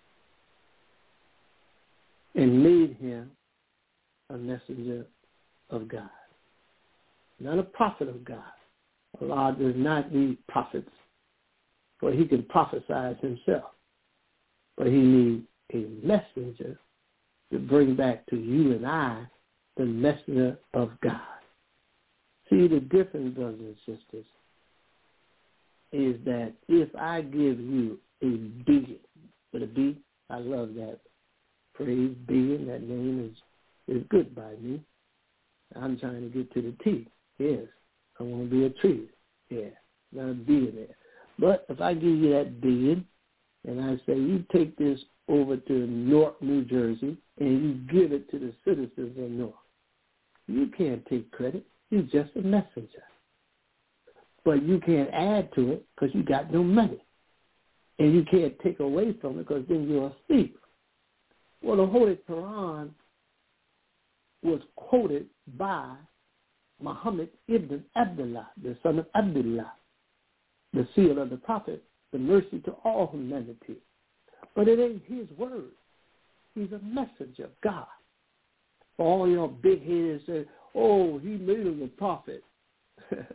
And made him a messenger of God. Not a prophet of God. Allah does not need prophets, for he can prophesy himself. But he needs a messenger to bring back to you and I the messenger of God. See, the difference, brothers and sisters, is that if I give you a being, with a B, I love that phrase, being, that name is good by me. I'm trying to get to the T. Yes, I want to be a tree. Yeah, not a being there. But if I give you that being, and I say, you take this over to Newark, New Jersey, and you give it to the citizens of Newark, you can't take credit. You're just a messenger. But you can't add to it because you got no money. And you can't take away from it because then you're a thief. Well, the Holy Quran was quoted by Muhammad ibn Abdullah, the son of Abdullah, the seal of the prophet, the mercy to all humanity. But it ain't his word. He's a messenger of God. For all your big heads say, oh, he made him a prophet.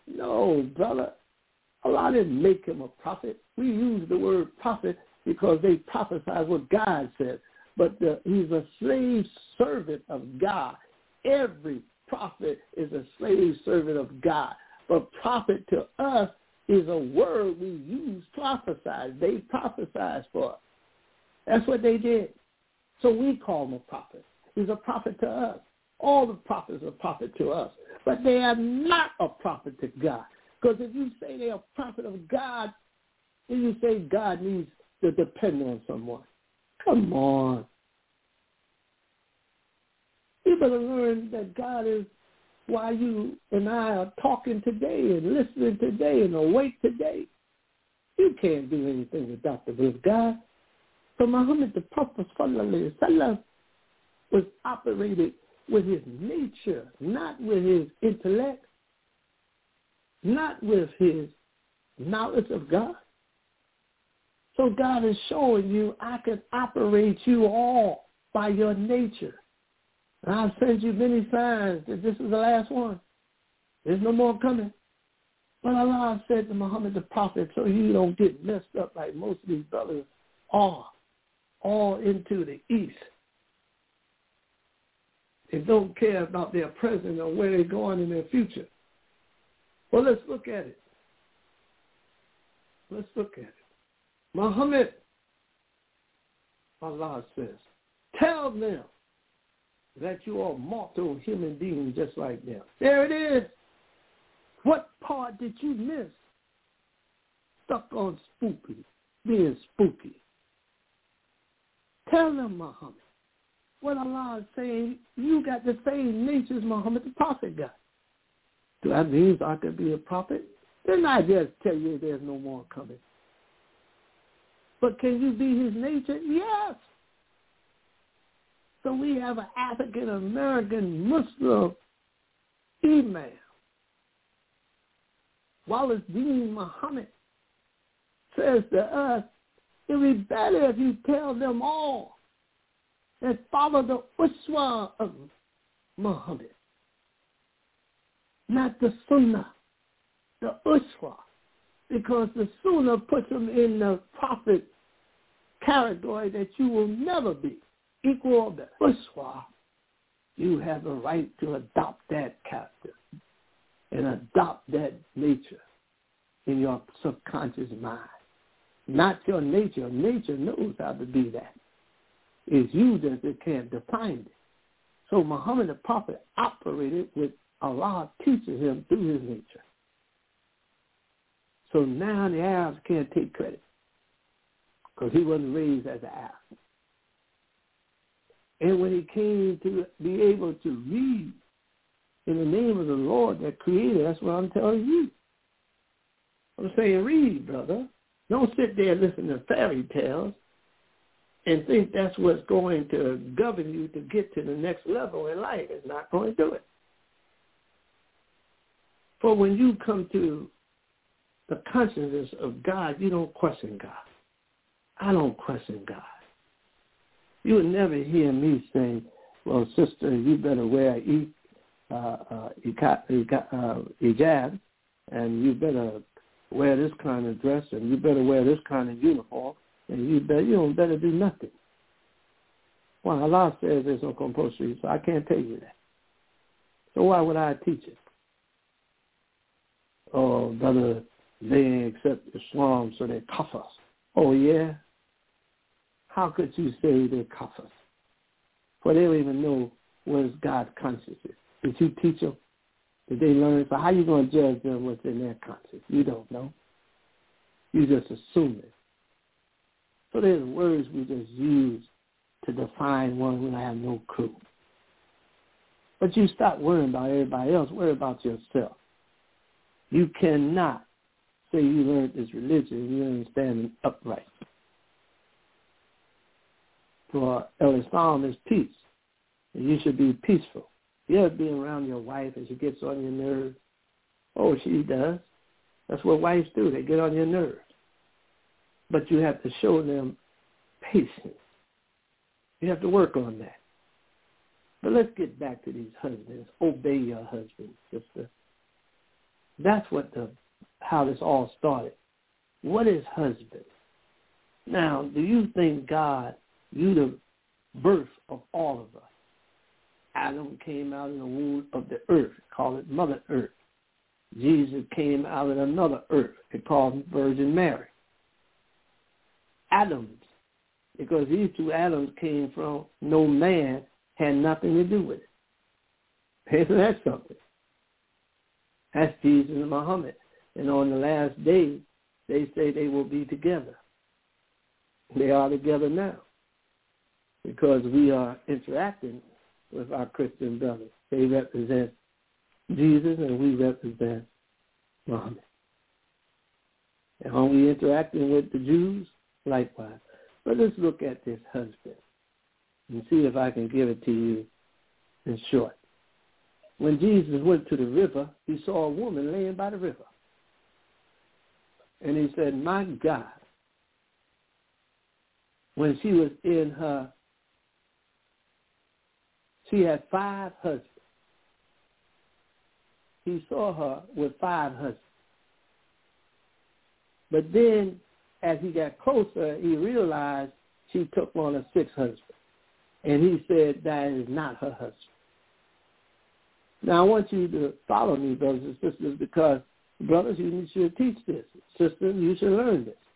No, brother. Allah didn't make him a prophet. We use the word prophet because they prophesize what God said. But he's a slave servant of God. Every prophet is a slave servant of God. But prophet to us is a word we use, prophesize. They prophesize for us. That's what they did. So we call him a prophet. He's a prophet to us. All the prophets are a prophet to us. But they are not a prophet to God. Because if you say they're a prophet of God, then you say God needs to depend on someone. Come on. You better learn that God is why you and I are talking today and listening today and awake today. You can't do anything without the will of God. So Muhammad, the Prophet ﷺ, was operated with his nature, not with his intellect, not with his knowledge of God. So God is showing you, I can operate you all by your nature. And I've sent you many signs that this is the last one. There's no more coming. But Allah said to Muhammad the Prophet, so you don't get messed up like most of these brothers are, all into the east. They don't care about their present or where they're going in their future. Well, let's look at it. Let's look at it. Muhammad, Allah says, tell them that you are mortal human beings just like them. There it is. What part did you miss? Stuck on spooky, being spooky. Tell them, Muhammad, what Allah is saying, you got the same nature as Muhammad the Prophet got. Do that mean I could be a prophet? Didn't I just tell you there's no more coming? But can you be his nature? Yes. So we have an African-American Muslim imam, Wallace Dean Muhammad, says to us, it would be better if you tell them all that follow the uswa of Muhammad, not the sunnah, the uswa, because the sunnah puts them in the prophet category that you will never be. Equal the uswa, you have a right to adopt that character and adopt that nature in your subconscious mind. Not your nature. Nature knows how to be that. It's you that can't define it. So Muhammad the Prophet operated with Allah teaching him through his nature. So now the Arabs can't take credit because he wasn't raised as an Arab. And when he came to be able to read in the name of the Lord that created, that's what I'm telling you. I'm saying read, brother. Don't sit there and listen to fairy tales and think that's what's going to govern you to get to the next level in life. It's not going to do it. For when you come to the consciousness of God, you don't question God. I don't question God. You would never hear me say, well, sister, you better wear hijab, and you better wear this kind of dress, and you better wear this kind of uniform, and you don't better do nothing. Well, Allah says there's no compulsory, so I can't tell you that. So why would I teach it? Oh, brother, they ain't accept Islam, so they cuff us. Oh, yeah? How could you say they cuff us? For they don't even know what is God's consciousness. Did you teach them? Did they learn? So how you going to judge them what's in their conscience? You don't know. You just assume it. So there's words we just use to define one when I have no clue. But you stop worrying about everybody else. Worry about yourself. You cannot say you learned this religion and you ain't standing upright. For Islam is peace, and you should be peaceful. You ever be around your wife and she gets on your nerves? Oh, she does. That's what wives do. They get on your nerves. But you have to show them patience. You have to work on that. But let's get back to these husbands. Obey your husband, sister. That's how this all started. What is husband? Now, do you think God, you the birth of all of us? Adam came out of the womb of the earth, call it Mother Earth. Jesus came out of another earth, they call him Virgin Mary. Adams, because these two Adams came from no man, had nothing to do with it. Isn't that something? That's Jesus and Muhammad. And on the last day, they say they will be together. They are together now because we are interacting with our Christian brothers. They represent Jesus and we represent Muhammad. And are we interacting with the Jews? Likewise. But let's look at this husband and see if I can give it to you in short. When Jesus went to the river, he saw a woman laying by the river. And he said, my God, when she was she had 5 husbands. He saw her with 5 husbands. But then, as he got closer, he realized she took on a 6th husband. And he said, that is not her husband. Now, I want you to follow me, brothers and sisters, because, brothers, you should teach this. Sisters, you should learn this.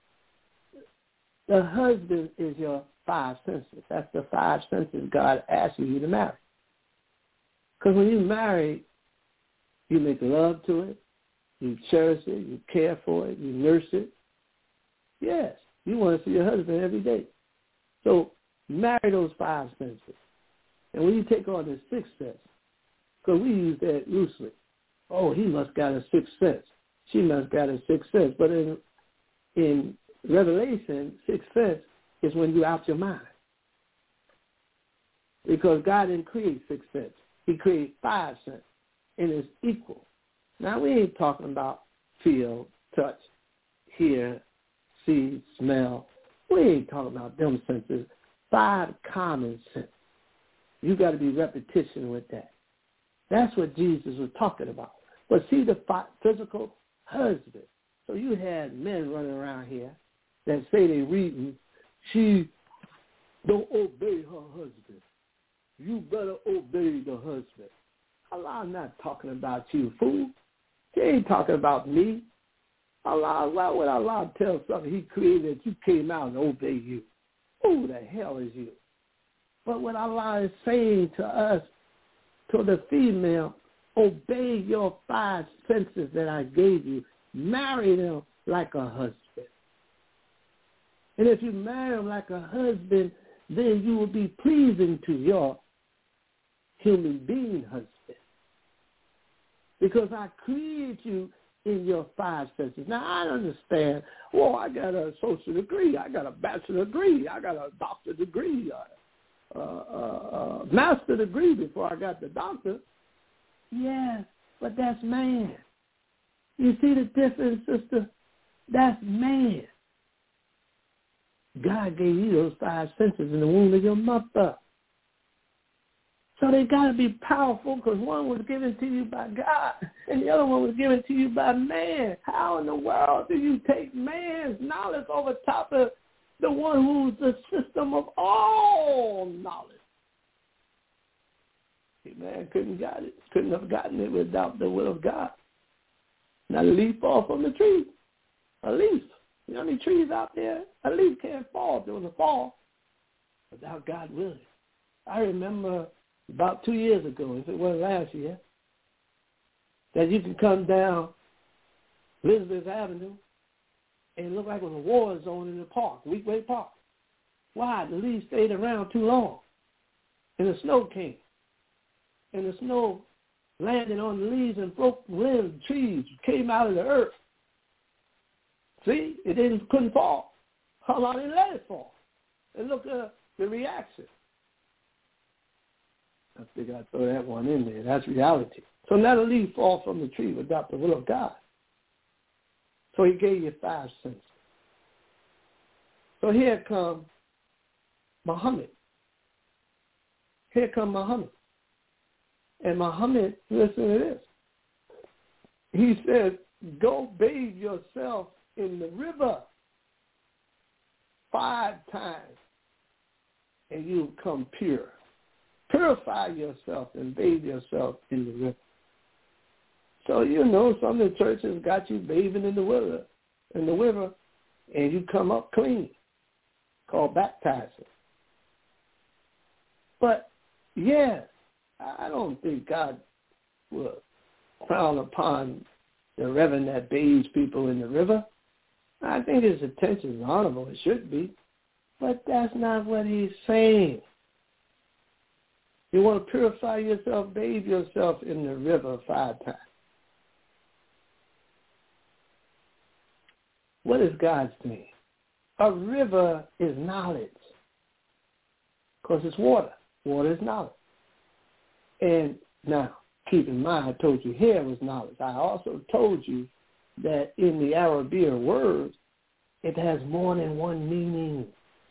The husband is your 5 senses. That's the 5 senses God asks you to marry. Because when you marry, you make love to it, you cherish it, you care for it, you nurse it. Yes, you want to see your husband every day. So marry those 5 senses. And when you take on the 6th sense, because we use that loosely, oh, he must got a 6th sense. She must got a 6th sense. But in Revelation, 6th sense is when you're out your mind. Because God didn't create 6th sense. He created 5 sense. And it's equal. Now, we ain't talking about feel, touch, hear, see, smell. We ain't talking about them senses. 5 common sense. You got to be repetition with that. That's what Jesus was talking about. But see the physical husband. So you had men running around here that say they reading, she don't obey her husband. You better obey the husband. Allah not talking about you, fool. He ain't talking about me. Allah, why would Allah tell something he created that you came out and obey you? Who the hell is you? But what Allah is saying to us, to the female, obey your 5 senses that I gave you. Marry them like a husband. And if you marry them like a husband, then you will be pleasing to your human being husband. Because I created you in your 5 senses. Now, I understand, well, I got a social degree, I got a bachelor degree, I got a doctor degree, master degree before I got the doctor. Yes, but that's man. You see the difference, sister? That's man. God gave you those 5 senses in the womb of your mother. So they got to be powerful because one was given to you by God and the other one was given to you by man. How in the world do you take man's knowledge over top of the one who's the system of all knowledge? Man couldn't have gotten it without the will of God. Not a leaf fall from the tree. A leaf. You know how many trees out there? A leaf can't fall during the fall without God willing. I remember about 2 years ago, if it wasn't last year, that you can come down Elizabeth Avenue and it looked like it was a war zone in the park, Weekway Park. Why? The leaves stayed around too long. And the snow came. And the snow landed on the leaves and broke the limbs, trees came out of the earth. See? It couldn't fall. How long did it let it fall? And look at the reaction. I think I'd throw that one in there. That's reality. So not a leaf fall from the tree without the will of God. So he gave you 5 senses. So here comes Muhammad. Here comes Muhammad. And Muhammad, listen to this. He says, go bathe yourself in the river 5 times, and you'll come pure. Purify yourself and bathe yourself in the river. So, some of the churches got you bathing in the river, and you come up clean, called baptizing. But, yes, I don't think God will frown upon the reverend that bathes people in the river. I think his intention is honorable. It should be. But that's not what he's saying. You want to purify yourself, bathe yourself in the river 5 times. What is God saying? A river is knowledge because it's water. Water is knowledge. And now, keep in mind, I told you hair was knowledge. I also told you that in the Arabic words, it has more than one meaning.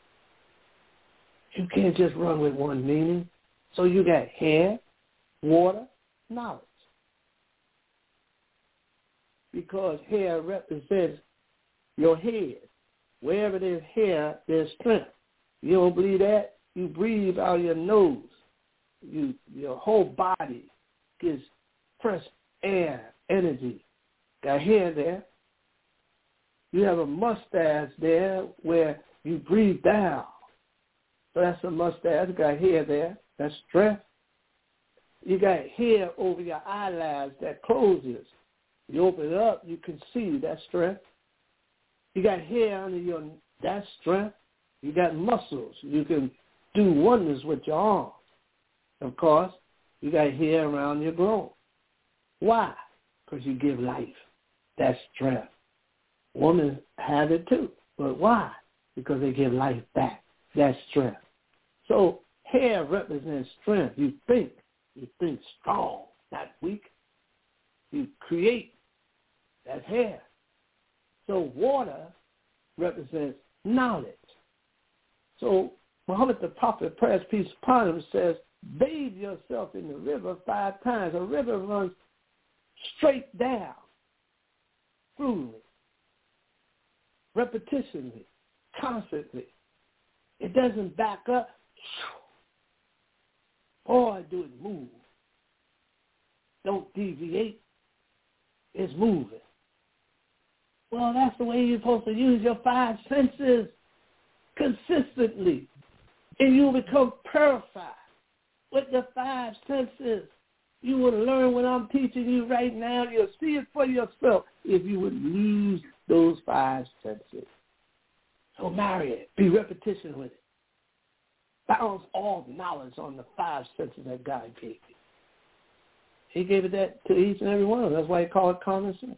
You can't just run with one meaning. So you got hair, water, knowledge. Because hair represents your head. Wherever there's hair, there's strength. You don't believe that? You breathe out your nose. Your whole body gets fresh air, energy. Got hair there. You have a mustache there where you breathe down. So that's a mustache. You got hair there. That's strength. You got hair over your eyelids that closes. You open it up, you can see. That's strength. You got hair under that's strength. You got muscles. You can do wonders with your arms. Of course, you got hair around your groin. Why? Because you give life. That's strength. Women have it too. But why? Because they give life back. That's strength. So hair represents strength. You think strong, not weak. You create. That's hair. So water represents knowledge. So Muhammad the Prophet, praise peace upon him, says, bathe yourself in the river 5 times. A river runs straight down, smoothly, repetitionally, constantly. It doesn't back up. All I do is move. Don't deviate. It's moving. Well, that's the way you're supposed to use your 5 senses consistently. And you'll become purified with the 5 senses. You will learn what I'm teaching you right now. You'll see it for yourself if you would use those 5 senses. So marry it. Be repetition with it. Balance all knowledge on the 5 senses that God gave you. He gave it that to each and every one of them. That's why he called it common sense.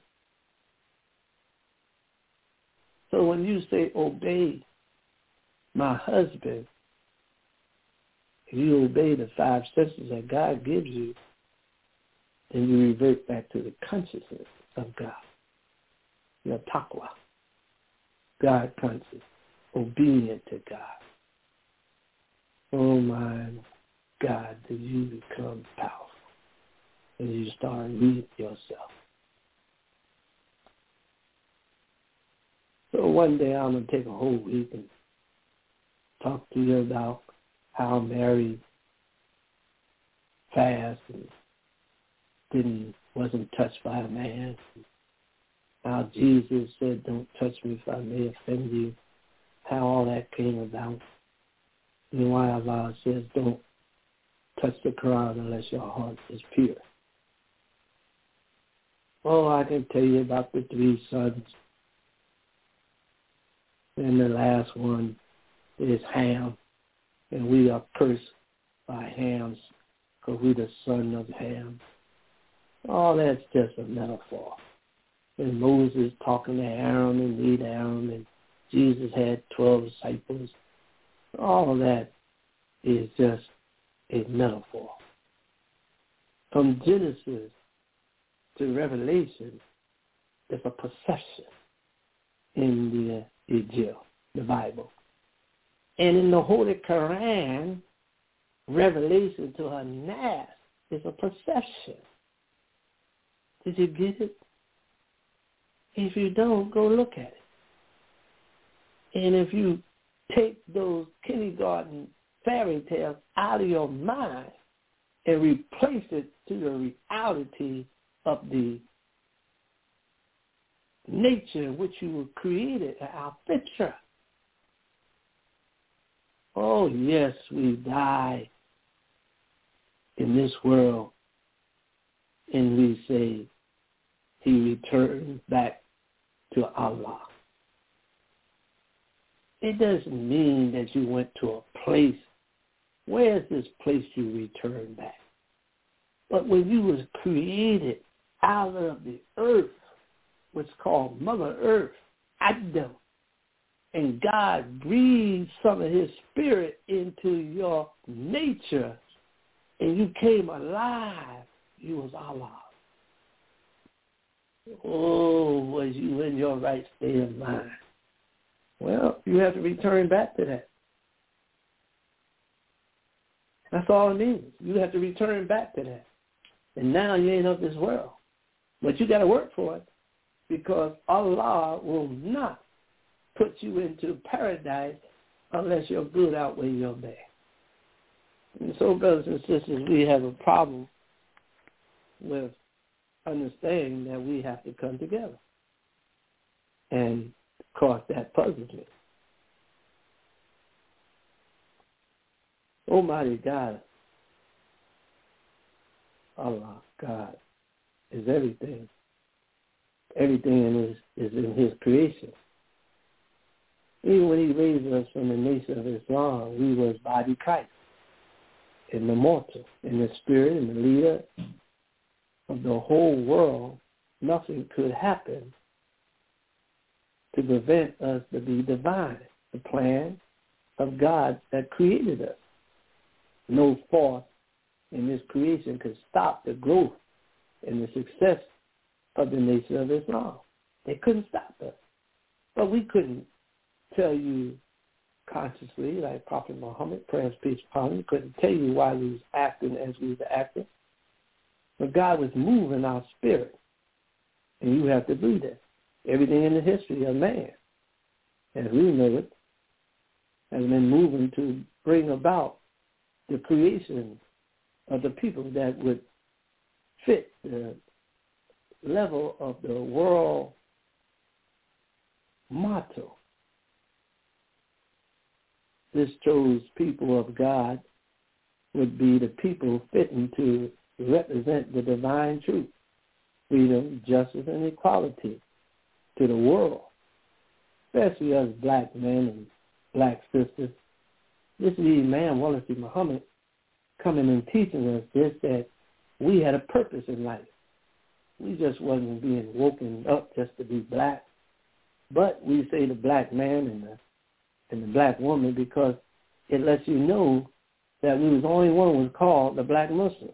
So when you say, obey my husband, if you obey the 5 senses that God gives you, then you revert back to the consciousness of God. Your taqwa. God conscious. Obedient to God. Oh my God, did you become powerful and you start reading yourself. So one day I'm going to take a whole week and talk to you about how Mary fast and wasn't touched by a man. How Jesus said, don't touch me if I may offend you. How all that came about. And why Allah says, don't touch the Quran unless your heart is pure. Oh, I can tell you about the 3 sons. And the last one is Ham. And we are cursed by Ham because we're the son of Ham. All that's just a metaphor. And Moses talking to Aaron and lead Aaron, and Jesus had 12 disciples. All of that is just a metaphor. From Genesis to Revelation, there's a perception in the Ijil, the Bible. And in the Holy Quran, Revelation to her Nas is a perception. Did you get it? If you don't, go look at it. And if you take those kindergarten fairy tales out of your mind and replace it to the reality of the nature in which you were created, our picture. Oh, yes, we die in this world, and we say he returned back to Allah. It doesn't mean that you went to a place. Where is this place you return back? But when you was created out of the earth, what's called Mother Earth, Adam, and God breathed some of his spirit into your nature, and you came alive, you was Allah. Oh, was you in your right state of mind? Well, you have to return back to that. That's all it means. You have to return back to that. And now you ain't of this world. But you got to work for it, because Allah will not put you into paradise unless your good outweighs your bad. And so, brothers and sisters, we have a problem with understanding that we have to come together. And, of course, that puzzles me. Almighty God, Allah, God, is everything. Everything is in his creation. Even when he raised us from the nation of Islam, we was body Christ, and the mortal, and the spirit, and the leader of the whole world. Nothing could happen to prevent us to be divine, the plan of God that created us. No force in this creation could stop the growth and the success of the nation of Islam. They couldn't stop us. But we couldn't tell you consciously, like Prophet Muhammad, praise peace upon him, couldn't tell you why we was acting as we were acting. But God was moving our spirit. And you have to do that. Everything in the history of man, as we know it, has been moving to bring about the creation of the people that would fit the level of the world motto. This chose people of God would be the people fitting to represent the divine truth, freedom, justice, and equality to the world, especially us black men and black sisters. This is Imam Walasi Muhammad coming and teaching us this, that we had a purpose in life. We just wasn't being woken up just to be black. But we say the black man and the black woman because it lets you know that we was the only one who was called the black Muslim.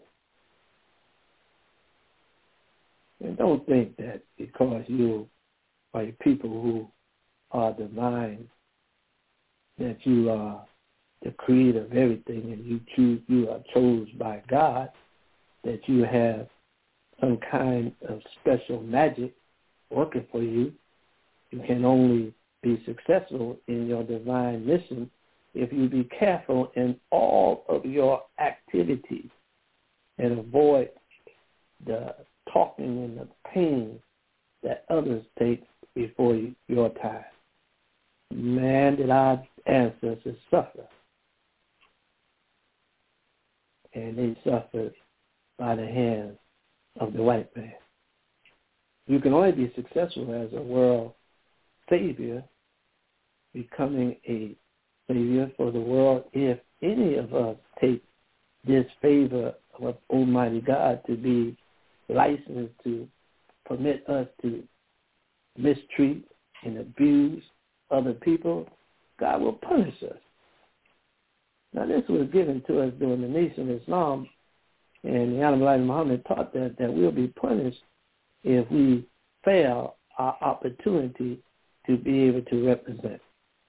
And don't think that because you are people who are divine, that you are the creator of everything and you are chosen by God, that you have some kind of special magic working for you. You can only be successful in your divine mission if you be careful in all of your activities and avoid the talking and the pain that others take before your time. Man, did our ancestors suffer. And they suffered by the hands of the white man. You can only be successful as a world savior, becoming a savior for the world, if any of us take this favor of Almighty God to be licensed to permit us to mistreat and abuse other people, God will punish us. Now, this was given to us during the Nation of Islam, and the Honorable Elijah Muhammad taught that we'll be punished if we fail our opportunity to be able to represent.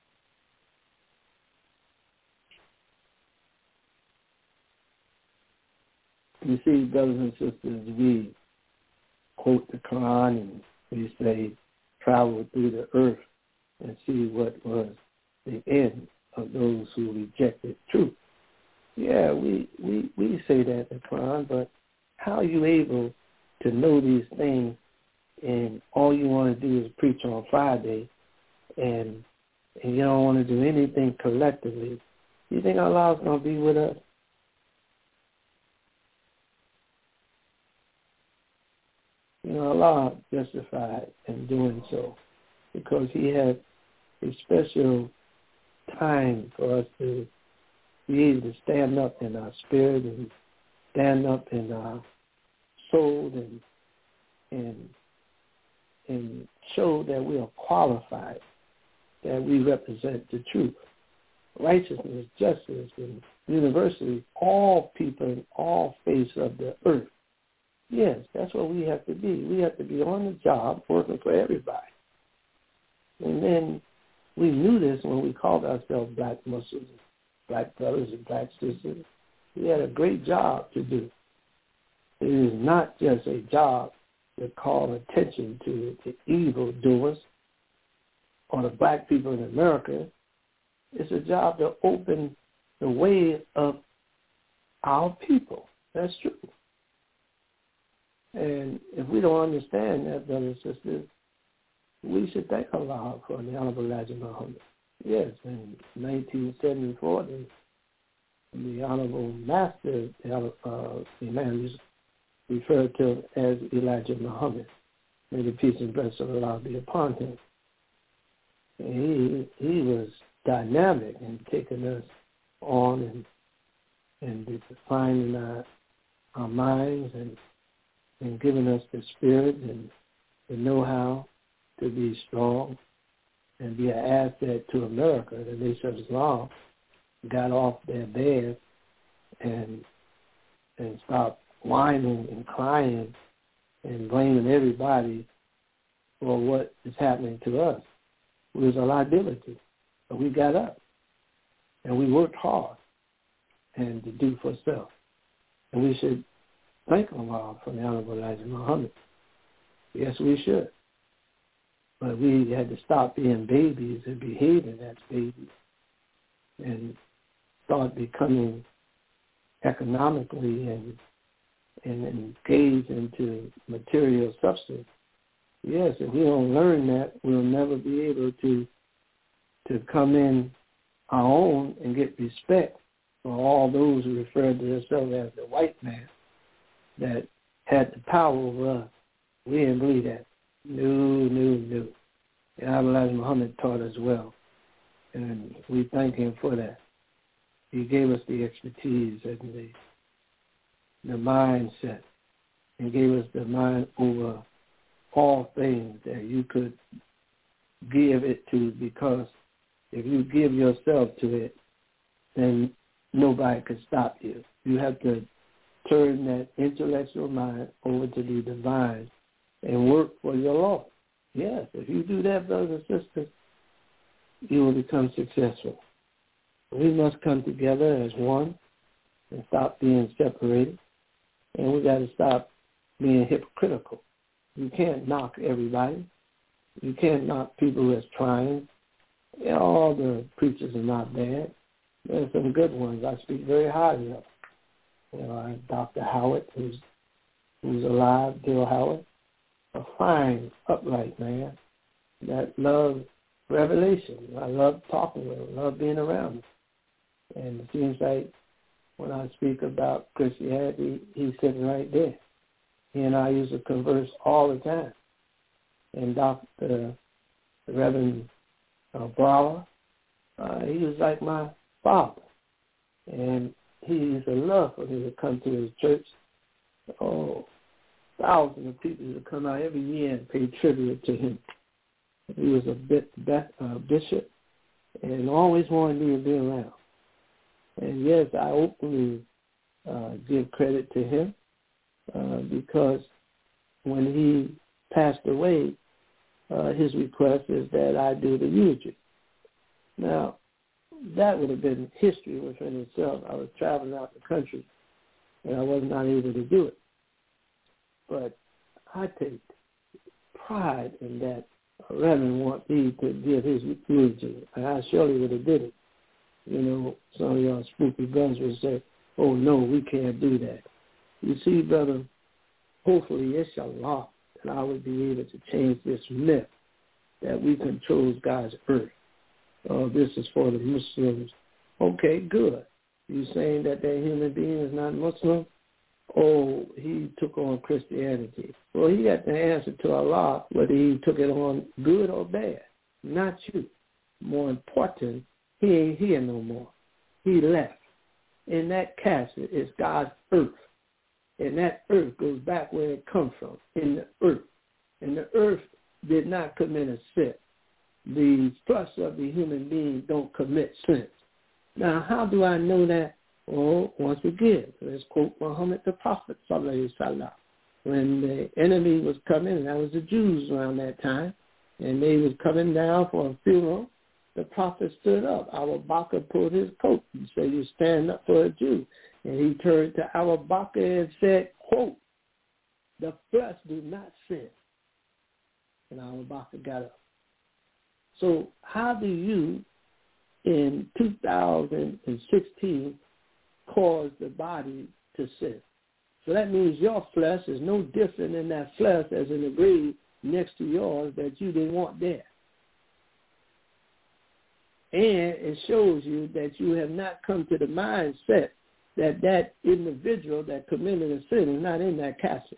You see, brothers and sisters, we quote the Quran and we say travel through the earth and see what was the end of those who rejected truth. Yeah, we say that in the Quran, but how are you able to know these things and all you want to do is preach on Friday and you don't want to do anything collectively? You think Allah's going to be with us? You know, Allah justified in doing so because he had a special time for us to be able to stand up in our spirit and stand up in our soul and show that we are qualified, that we represent the truth. Righteousness, justice, and university, all people in all faces of the earth. Yes, that's what we have to be. We have to be on the job working for everybody. And then we knew this when we called ourselves black Muslims, black brothers and black sisters. We had a great job to do. It is not just a job to call attention to the evil doers or the black people in America. It's a job to open the way of our people. That's true. And if we don't understand that, brothers and sisters, we should thank Allah for the Honorable Elijah Muhammad. Yes, in 1974, the Honorable Master, the man is referred to as Elijah Muhammad. May the peace and blessing of Allah be upon him. And he was dynamic in taking us on and defining our minds and giving us the spirit and the know-how to be strong and be an asset to America. The Nation of Islam got off their bed and stopped whining and crying and blaming everybody for what is happening to us. It was a liability. But we got up and we worked hard and to do for self. And we should thank Allah for the Honorable Elijah Muhammad. Yes, we should. But we had to stop being babies and behaving as babies and start becoming economically and engage into material substance. Yes, if we don't learn that, we'll never be able to come in our own and get respect for all those who refer to themselves as the white man that had the power over us. We didn't believe that. No. And Elijah Muhammad taught us well, and we thank him for that. He gave us the expertise and the mindset, and gave us the mind over all things that you could give it to, because if you give yourself to it, then nobody could stop you. You have to turn that intellectual mind over to the divine and work for your Lord. Yes, if you do that, brothers and sisters, you will become successful. We must come together as one and stop being separated. And we got to stop being hypocritical. You can't knock everybody. You can't knock people that's trying. Yeah, all the preachers are not bad. There's some good ones. I speak very highly of. Dr. Howard, who's alive, Bill Howard, a fine, upright man that loves revelation. I love talking with him. I love being around him. And it seems like when I speak about Christianity, he's sitting right there. He and I used to converse all the time. And the Reverend Brower, he was like my father. And he used to love for me to come to his church. Oh, thousands of people used to come out every year and pay tribute to him. He was a bishop and always wanted me to be around. And yes, I openly give credit to him because when he passed away, his request is that I do the eulogy. Now, that would have been history within itself. I was traveling out the country, and I was not able to do it. But I take pride in that Reverend want me to give his eulogy. I surely would have did it. You know, some of y'all spooky brothers would say, oh, no, we can't do that. You see, brother, hopefully, inshallah, that I would be able to change this myth that we control God's earth. This is for the Muslims. Okay, good. You saying that human being is not Muslim? Oh, he took on Christianity. Well, he got the answer to Allah whether he took it on good or bad, not you. More important, he ain't here no more. He left. In that casket is God's earth. And that earth goes back where it comes from, in the earth. And the earth did not commit a sin. The thrust of the human being don't commit sins. Now, how do I know that? Well, once again, let's quote Muhammad the Prophet, sallallahu alaihi wasallam. When the enemy was coming, and that was the Jews around that time, and they was coming down for a funeral, the Prophet stood up. Abu Bakr pulled his coat and said, you stand up for a Jew. And he turned to Abu Bakr and said, quote, the flesh do not sin. And Abu Bakr got up. So how do you, in 2016, cause the body to sin? So that means your flesh is no different than that flesh as in the grave next to yours that you didn't want there. And it shows you that you have not come to the mindset that individual that committed a sin is not in that casket.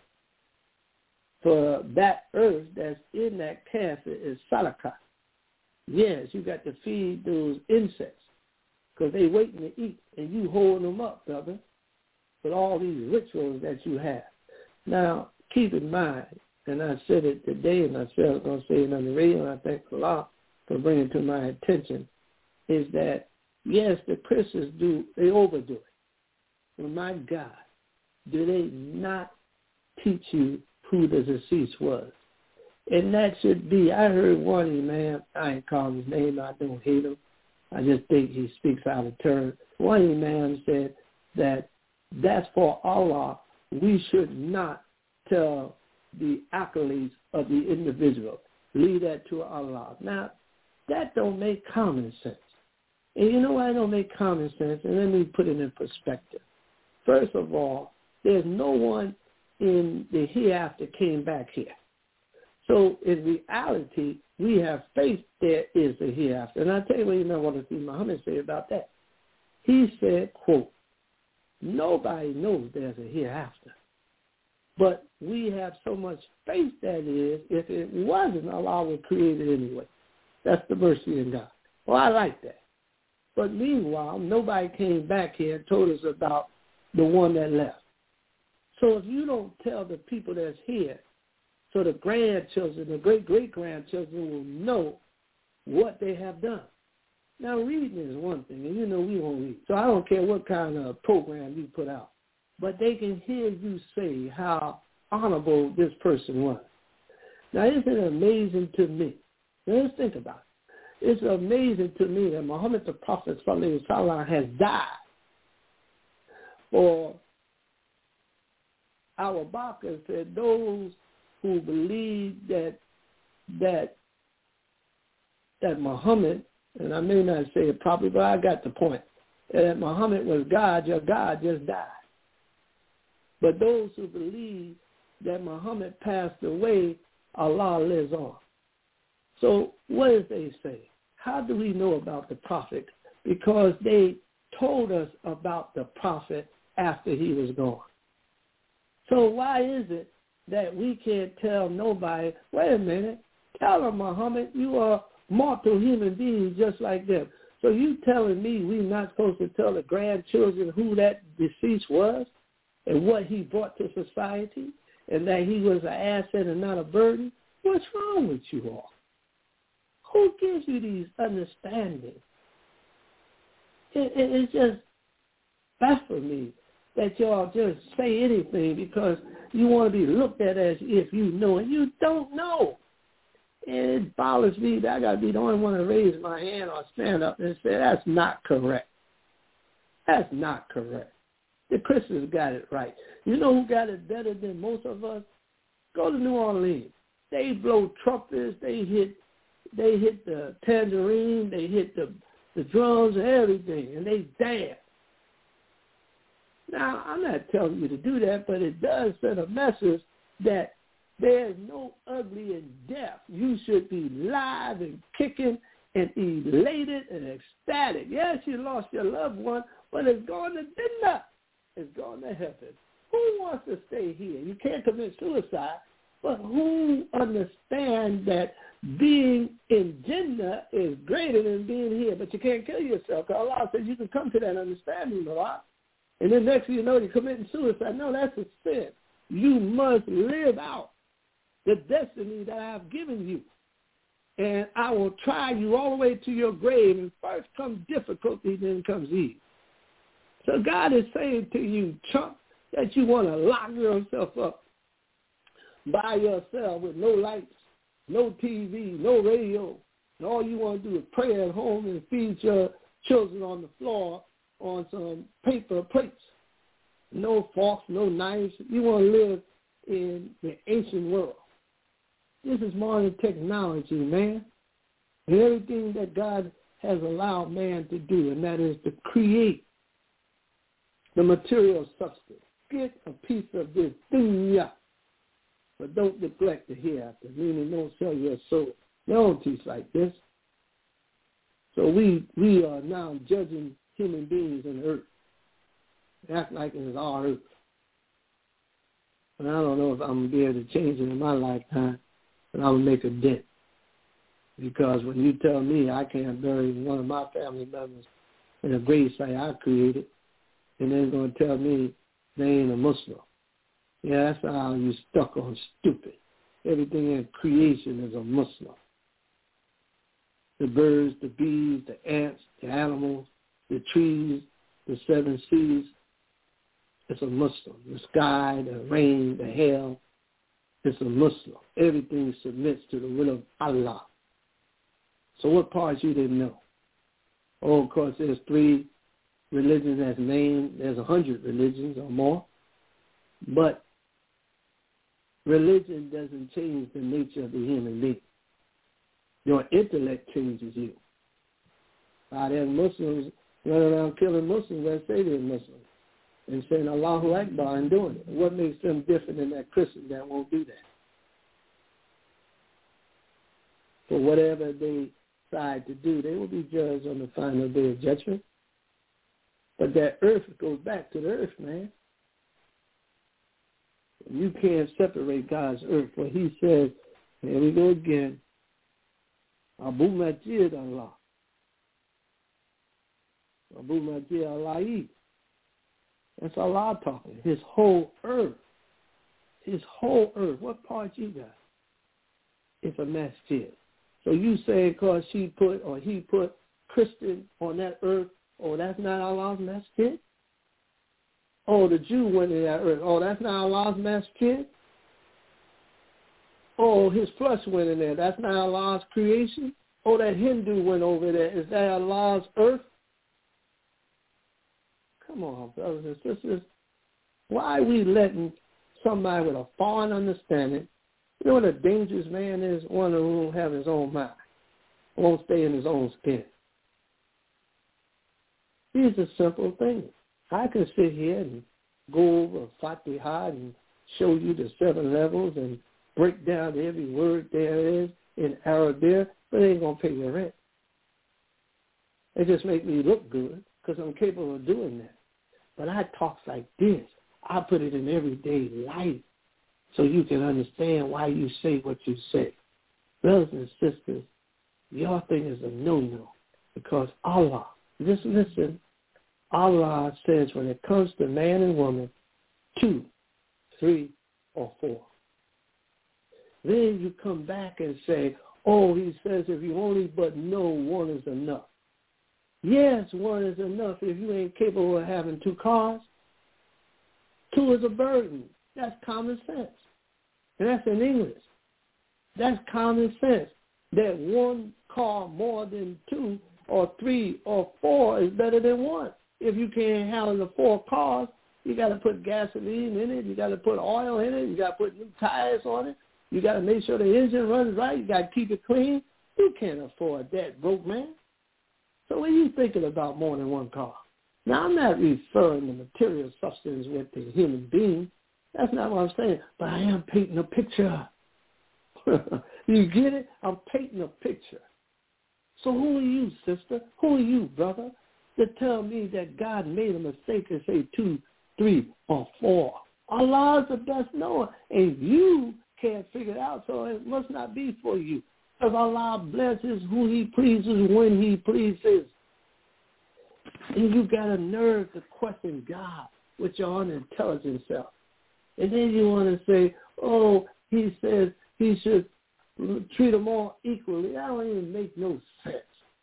For that earth that's in that casket is salaka. Yes, you got to feed those insects because they waiting to eat, and you holding them up, brother, with all these rituals that you have. Now, keep in mind, and I said it today, and I said I was going to say it on the radio, and I thank Allah for bringing it to my attention, is that, yes, the Christians they overdo it. Well, my God, do they not teach you who the deceased was? And that should be, I heard one imam, I ain't calling his name, I don't hate him. I just think he speaks out of turn. One imam said that that's for Allah. We should not tell the accolades of the individual. Leave that to Allah. Now, that don't make common sense. And you know why it don't make common sense? And let me put it in perspective. First of all, there's no one in the hereafter came back here. So in reality, we have faith there is a hereafter. And I'll tell you what you know what Muhammad said about that. He said, quote, nobody knows there's a hereafter. But we have so much faith that is, if it wasn't, Allah would create it anyway. That's the mercy of God. Well, I like that. But meanwhile, nobody came back here and told us about the one that left. So if you don't tell the people that's here, so the grandchildren, the great-great-grandchildren will know what they have done. Now, reading is one thing, and you know we won't read. So I don't care what kind of program you put out. But they can hear you say how honorable this person was. Now, isn't it amazing to me? Now, let's think about it. It's amazing to me that Muhammad the Prophet sallallahu alaihi wasallam has died. Or Abu Bakr said those who believe that Muhammad, and I may not say it properly, but I got the point, that Muhammad was God, your God just died. But those who believe that Muhammad passed away, Allah lives on. So what did they say? How do we know about the prophet? Because they told us about the prophet after he was gone. So why is it that we can't tell nobody, wait a minute, tell them, Muhammad, you are mortal human beings just like them. So you telling me we're not supposed to tell the grandchildren who that deceased was and what he brought to society and that he was an asset and not a burden? What's wrong with you all? Who gives you these understandings? It's just baffles me that y'all just say anything because you want to be looked at as if you know, and you don't know. And it bothers me that I got to be the only one to raise my hand or stand up and say, that's not correct. That's not correct. The Christians got it right. You know who got it better than most of us? Go to New Orleans. They blow trumpets. They hit the tangerine. They hit the drums and everything, and they dance. Now, I'm not telling you to do that, but it does send a message that there's no ugly in death. You should be live and kicking and elated and ecstatic. Yes, you lost your loved one, but it's going to Jannah. It's going to heaven. Who wants to stay here? You can't commit suicide, but who understands that being in Jannah is greater than being here? But you can't kill yourself. Allah says you can come to that understanding, Allah. And then next thing you know, you're committing suicide. No, that's a sin. You must live out the destiny that I've given you. And I will try you all the way to your grave. And first comes difficulty, then comes ease. So God is saying to you, chump, that you want to lock yourself up by yourself with no lights, no TV, no radio. And all you want to do is pray at home and feed your children on the floor on some paper plates. No forks, no knives. You want to live in the ancient world. This is modern technology, man. And everything that God has allowed man to do, and that is to create the material substance. Get a piece of this dunya, but don't neglect the hereafter, meaning don't sell your soul. They don't teach like this. So we are now judging human beings on earth. Act like it's our earth. And I don't know if I'm going to be able to change it in my lifetime, but I will make a dent. Because when you tell me I can't bury one of my family members in a grave site I created, and then going to tell me they ain't a Muslim. Yeah, that's how you stuck on stupid. Everything in creation is a Muslim. The birds, the bees, the ants, the animals, the trees, the seven seas, it's a Muslim. The sky, the rain, the hail, it's a Muslim. Everything submits to the will of Allah. So what parts you didn't know? Oh, of course, there's 3 religions that's named. There's 100 religions or more. But religion doesn't change the nature of the human being. Your intellect changes you. There's Muslims running around killing Muslims that say they're Muslims and saying Allahu Akbar and doing it. What makes them different than that Christian that won't do that? For whatever they decide to do, they will be judged on the final day of judgment. But that earth goes back to the earth, man. You can't separate God's earth. For he says, here we go again, Abu Majid Allah. Abu Majid Allah. That's Allah talking. His whole earth. His whole earth. What part you got? It's a masjid. So you say because she put or he put Christian on that earth, oh, that's not Allah's masjid? Oh, the Jew went in that earth. Oh, that's not Allah's masjid? Oh, his flesh went in there. That's not Allah's creation? Oh, that Hindu went over there. Is that Allah's earth? Come on, brothers and sisters. Why are we letting somebody with a foreign understanding, you know what a dangerous man is? One who won't have his own mind, won't stay in his own skin. These are simple things. I can sit here and go over Fatiha and show you the 7 levels and break down every word there is in Arabic, but they ain't going to pay your rent. They just make me look good because I'm capable of doing that. But I talk like this. I put it in everyday life so you can understand why you say what you say. Brothers and sisters, your thing is a no-no because Allah, just listen, Allah says when it comes to man and woman, 2, 3, or 4. Then you come back and say, oh, he says if you only but know one is enough. Yes, one is enough if you ain't capable of having 2 cars. 2 is a burden. That's common sense. And that's in English. That's common sense. That 1 car more than 2 or 3 or 4 is better than 1. If you can't handle the 4 cars, you got to put gasoline in it. You got to put oil in it. You got to put new tires on it. You got to make sure the engine runs right. You got to keep it clean. You can't afford that, broke man. So what are you thinking about more than one car? Now, I'm not referring to material substance with the human being. That's not what I'm saying. But I am painting a picture. You get it? I'm painting a picture. So who are you, sister? Who are you, brother, to tell me that God made a mistake and say 2, 3, or 4? Allah is the best knower, and you can't figure it out, so it must not be for you. Because Allah blesses who he pleases when he pleases. And you got a nerve to question God with your unintelligent self. And then you want to say, oh, he says he should treat them all equally. That don't even make no sense.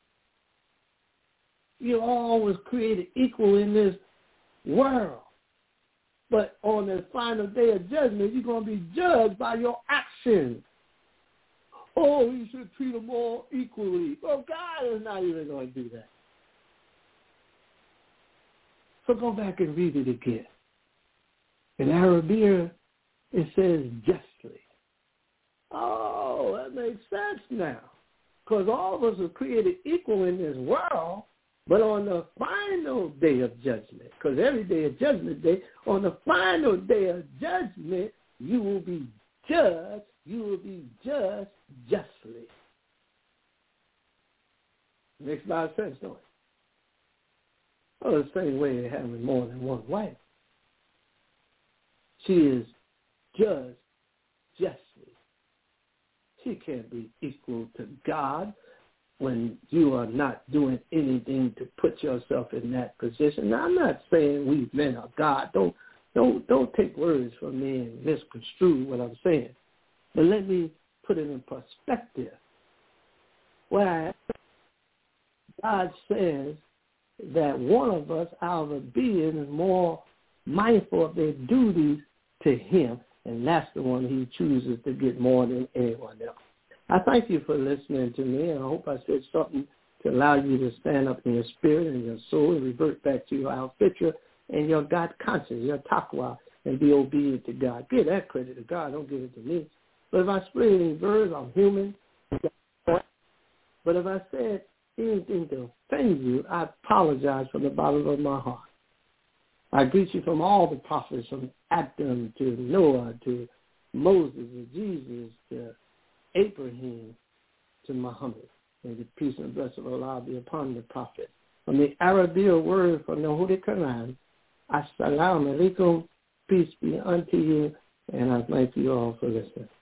You all was created equal in this world. But on the final day of judgment, you're going to be judged by your actions. Oh, you should treat them all equally. Well, God is not even going to do that. So go back and read it again. In Arabic, it says justly. Oh, that makes sense now. Because all of us are created equal in this world, but on the final day of judgment, because every day is judgment day, on the final day of judgment, you will be judged. You will be judged justly. Makes a lot of sense, don't it? Well, the same way having more than one wife. She is judged justly. She can't be equal to God when you are not doing anything to put yourself in that position. Now, I'm not saying we men are God. Don't take words from me and misconstrue what I'm saying. But let me put it in perspective. Where God says that one of us out of a being is more mindful of their duties to him, and that's the one he chooses to get more than anyone else. I thank you for listening to me, and I hope I said something to allow you to stand up in your spirit and your soul and revert back to your al-fitra and your God conscience, your taqwa, and be obedient to God. Give that credit to God. Don't give it to me. But if I split any words, I'm human. But if I said anything to offend you, I apologize from the bottom of my heart. I greet you from all the prophets, from Adam to Noah to Moses to Jesus to Abraham to Muhammad. May the peace and blessing of Allah be upon the prophet. From the Arabic word from the Holy Quran, Assalamu alaikum, peace be unto you, and I thank you all for listening.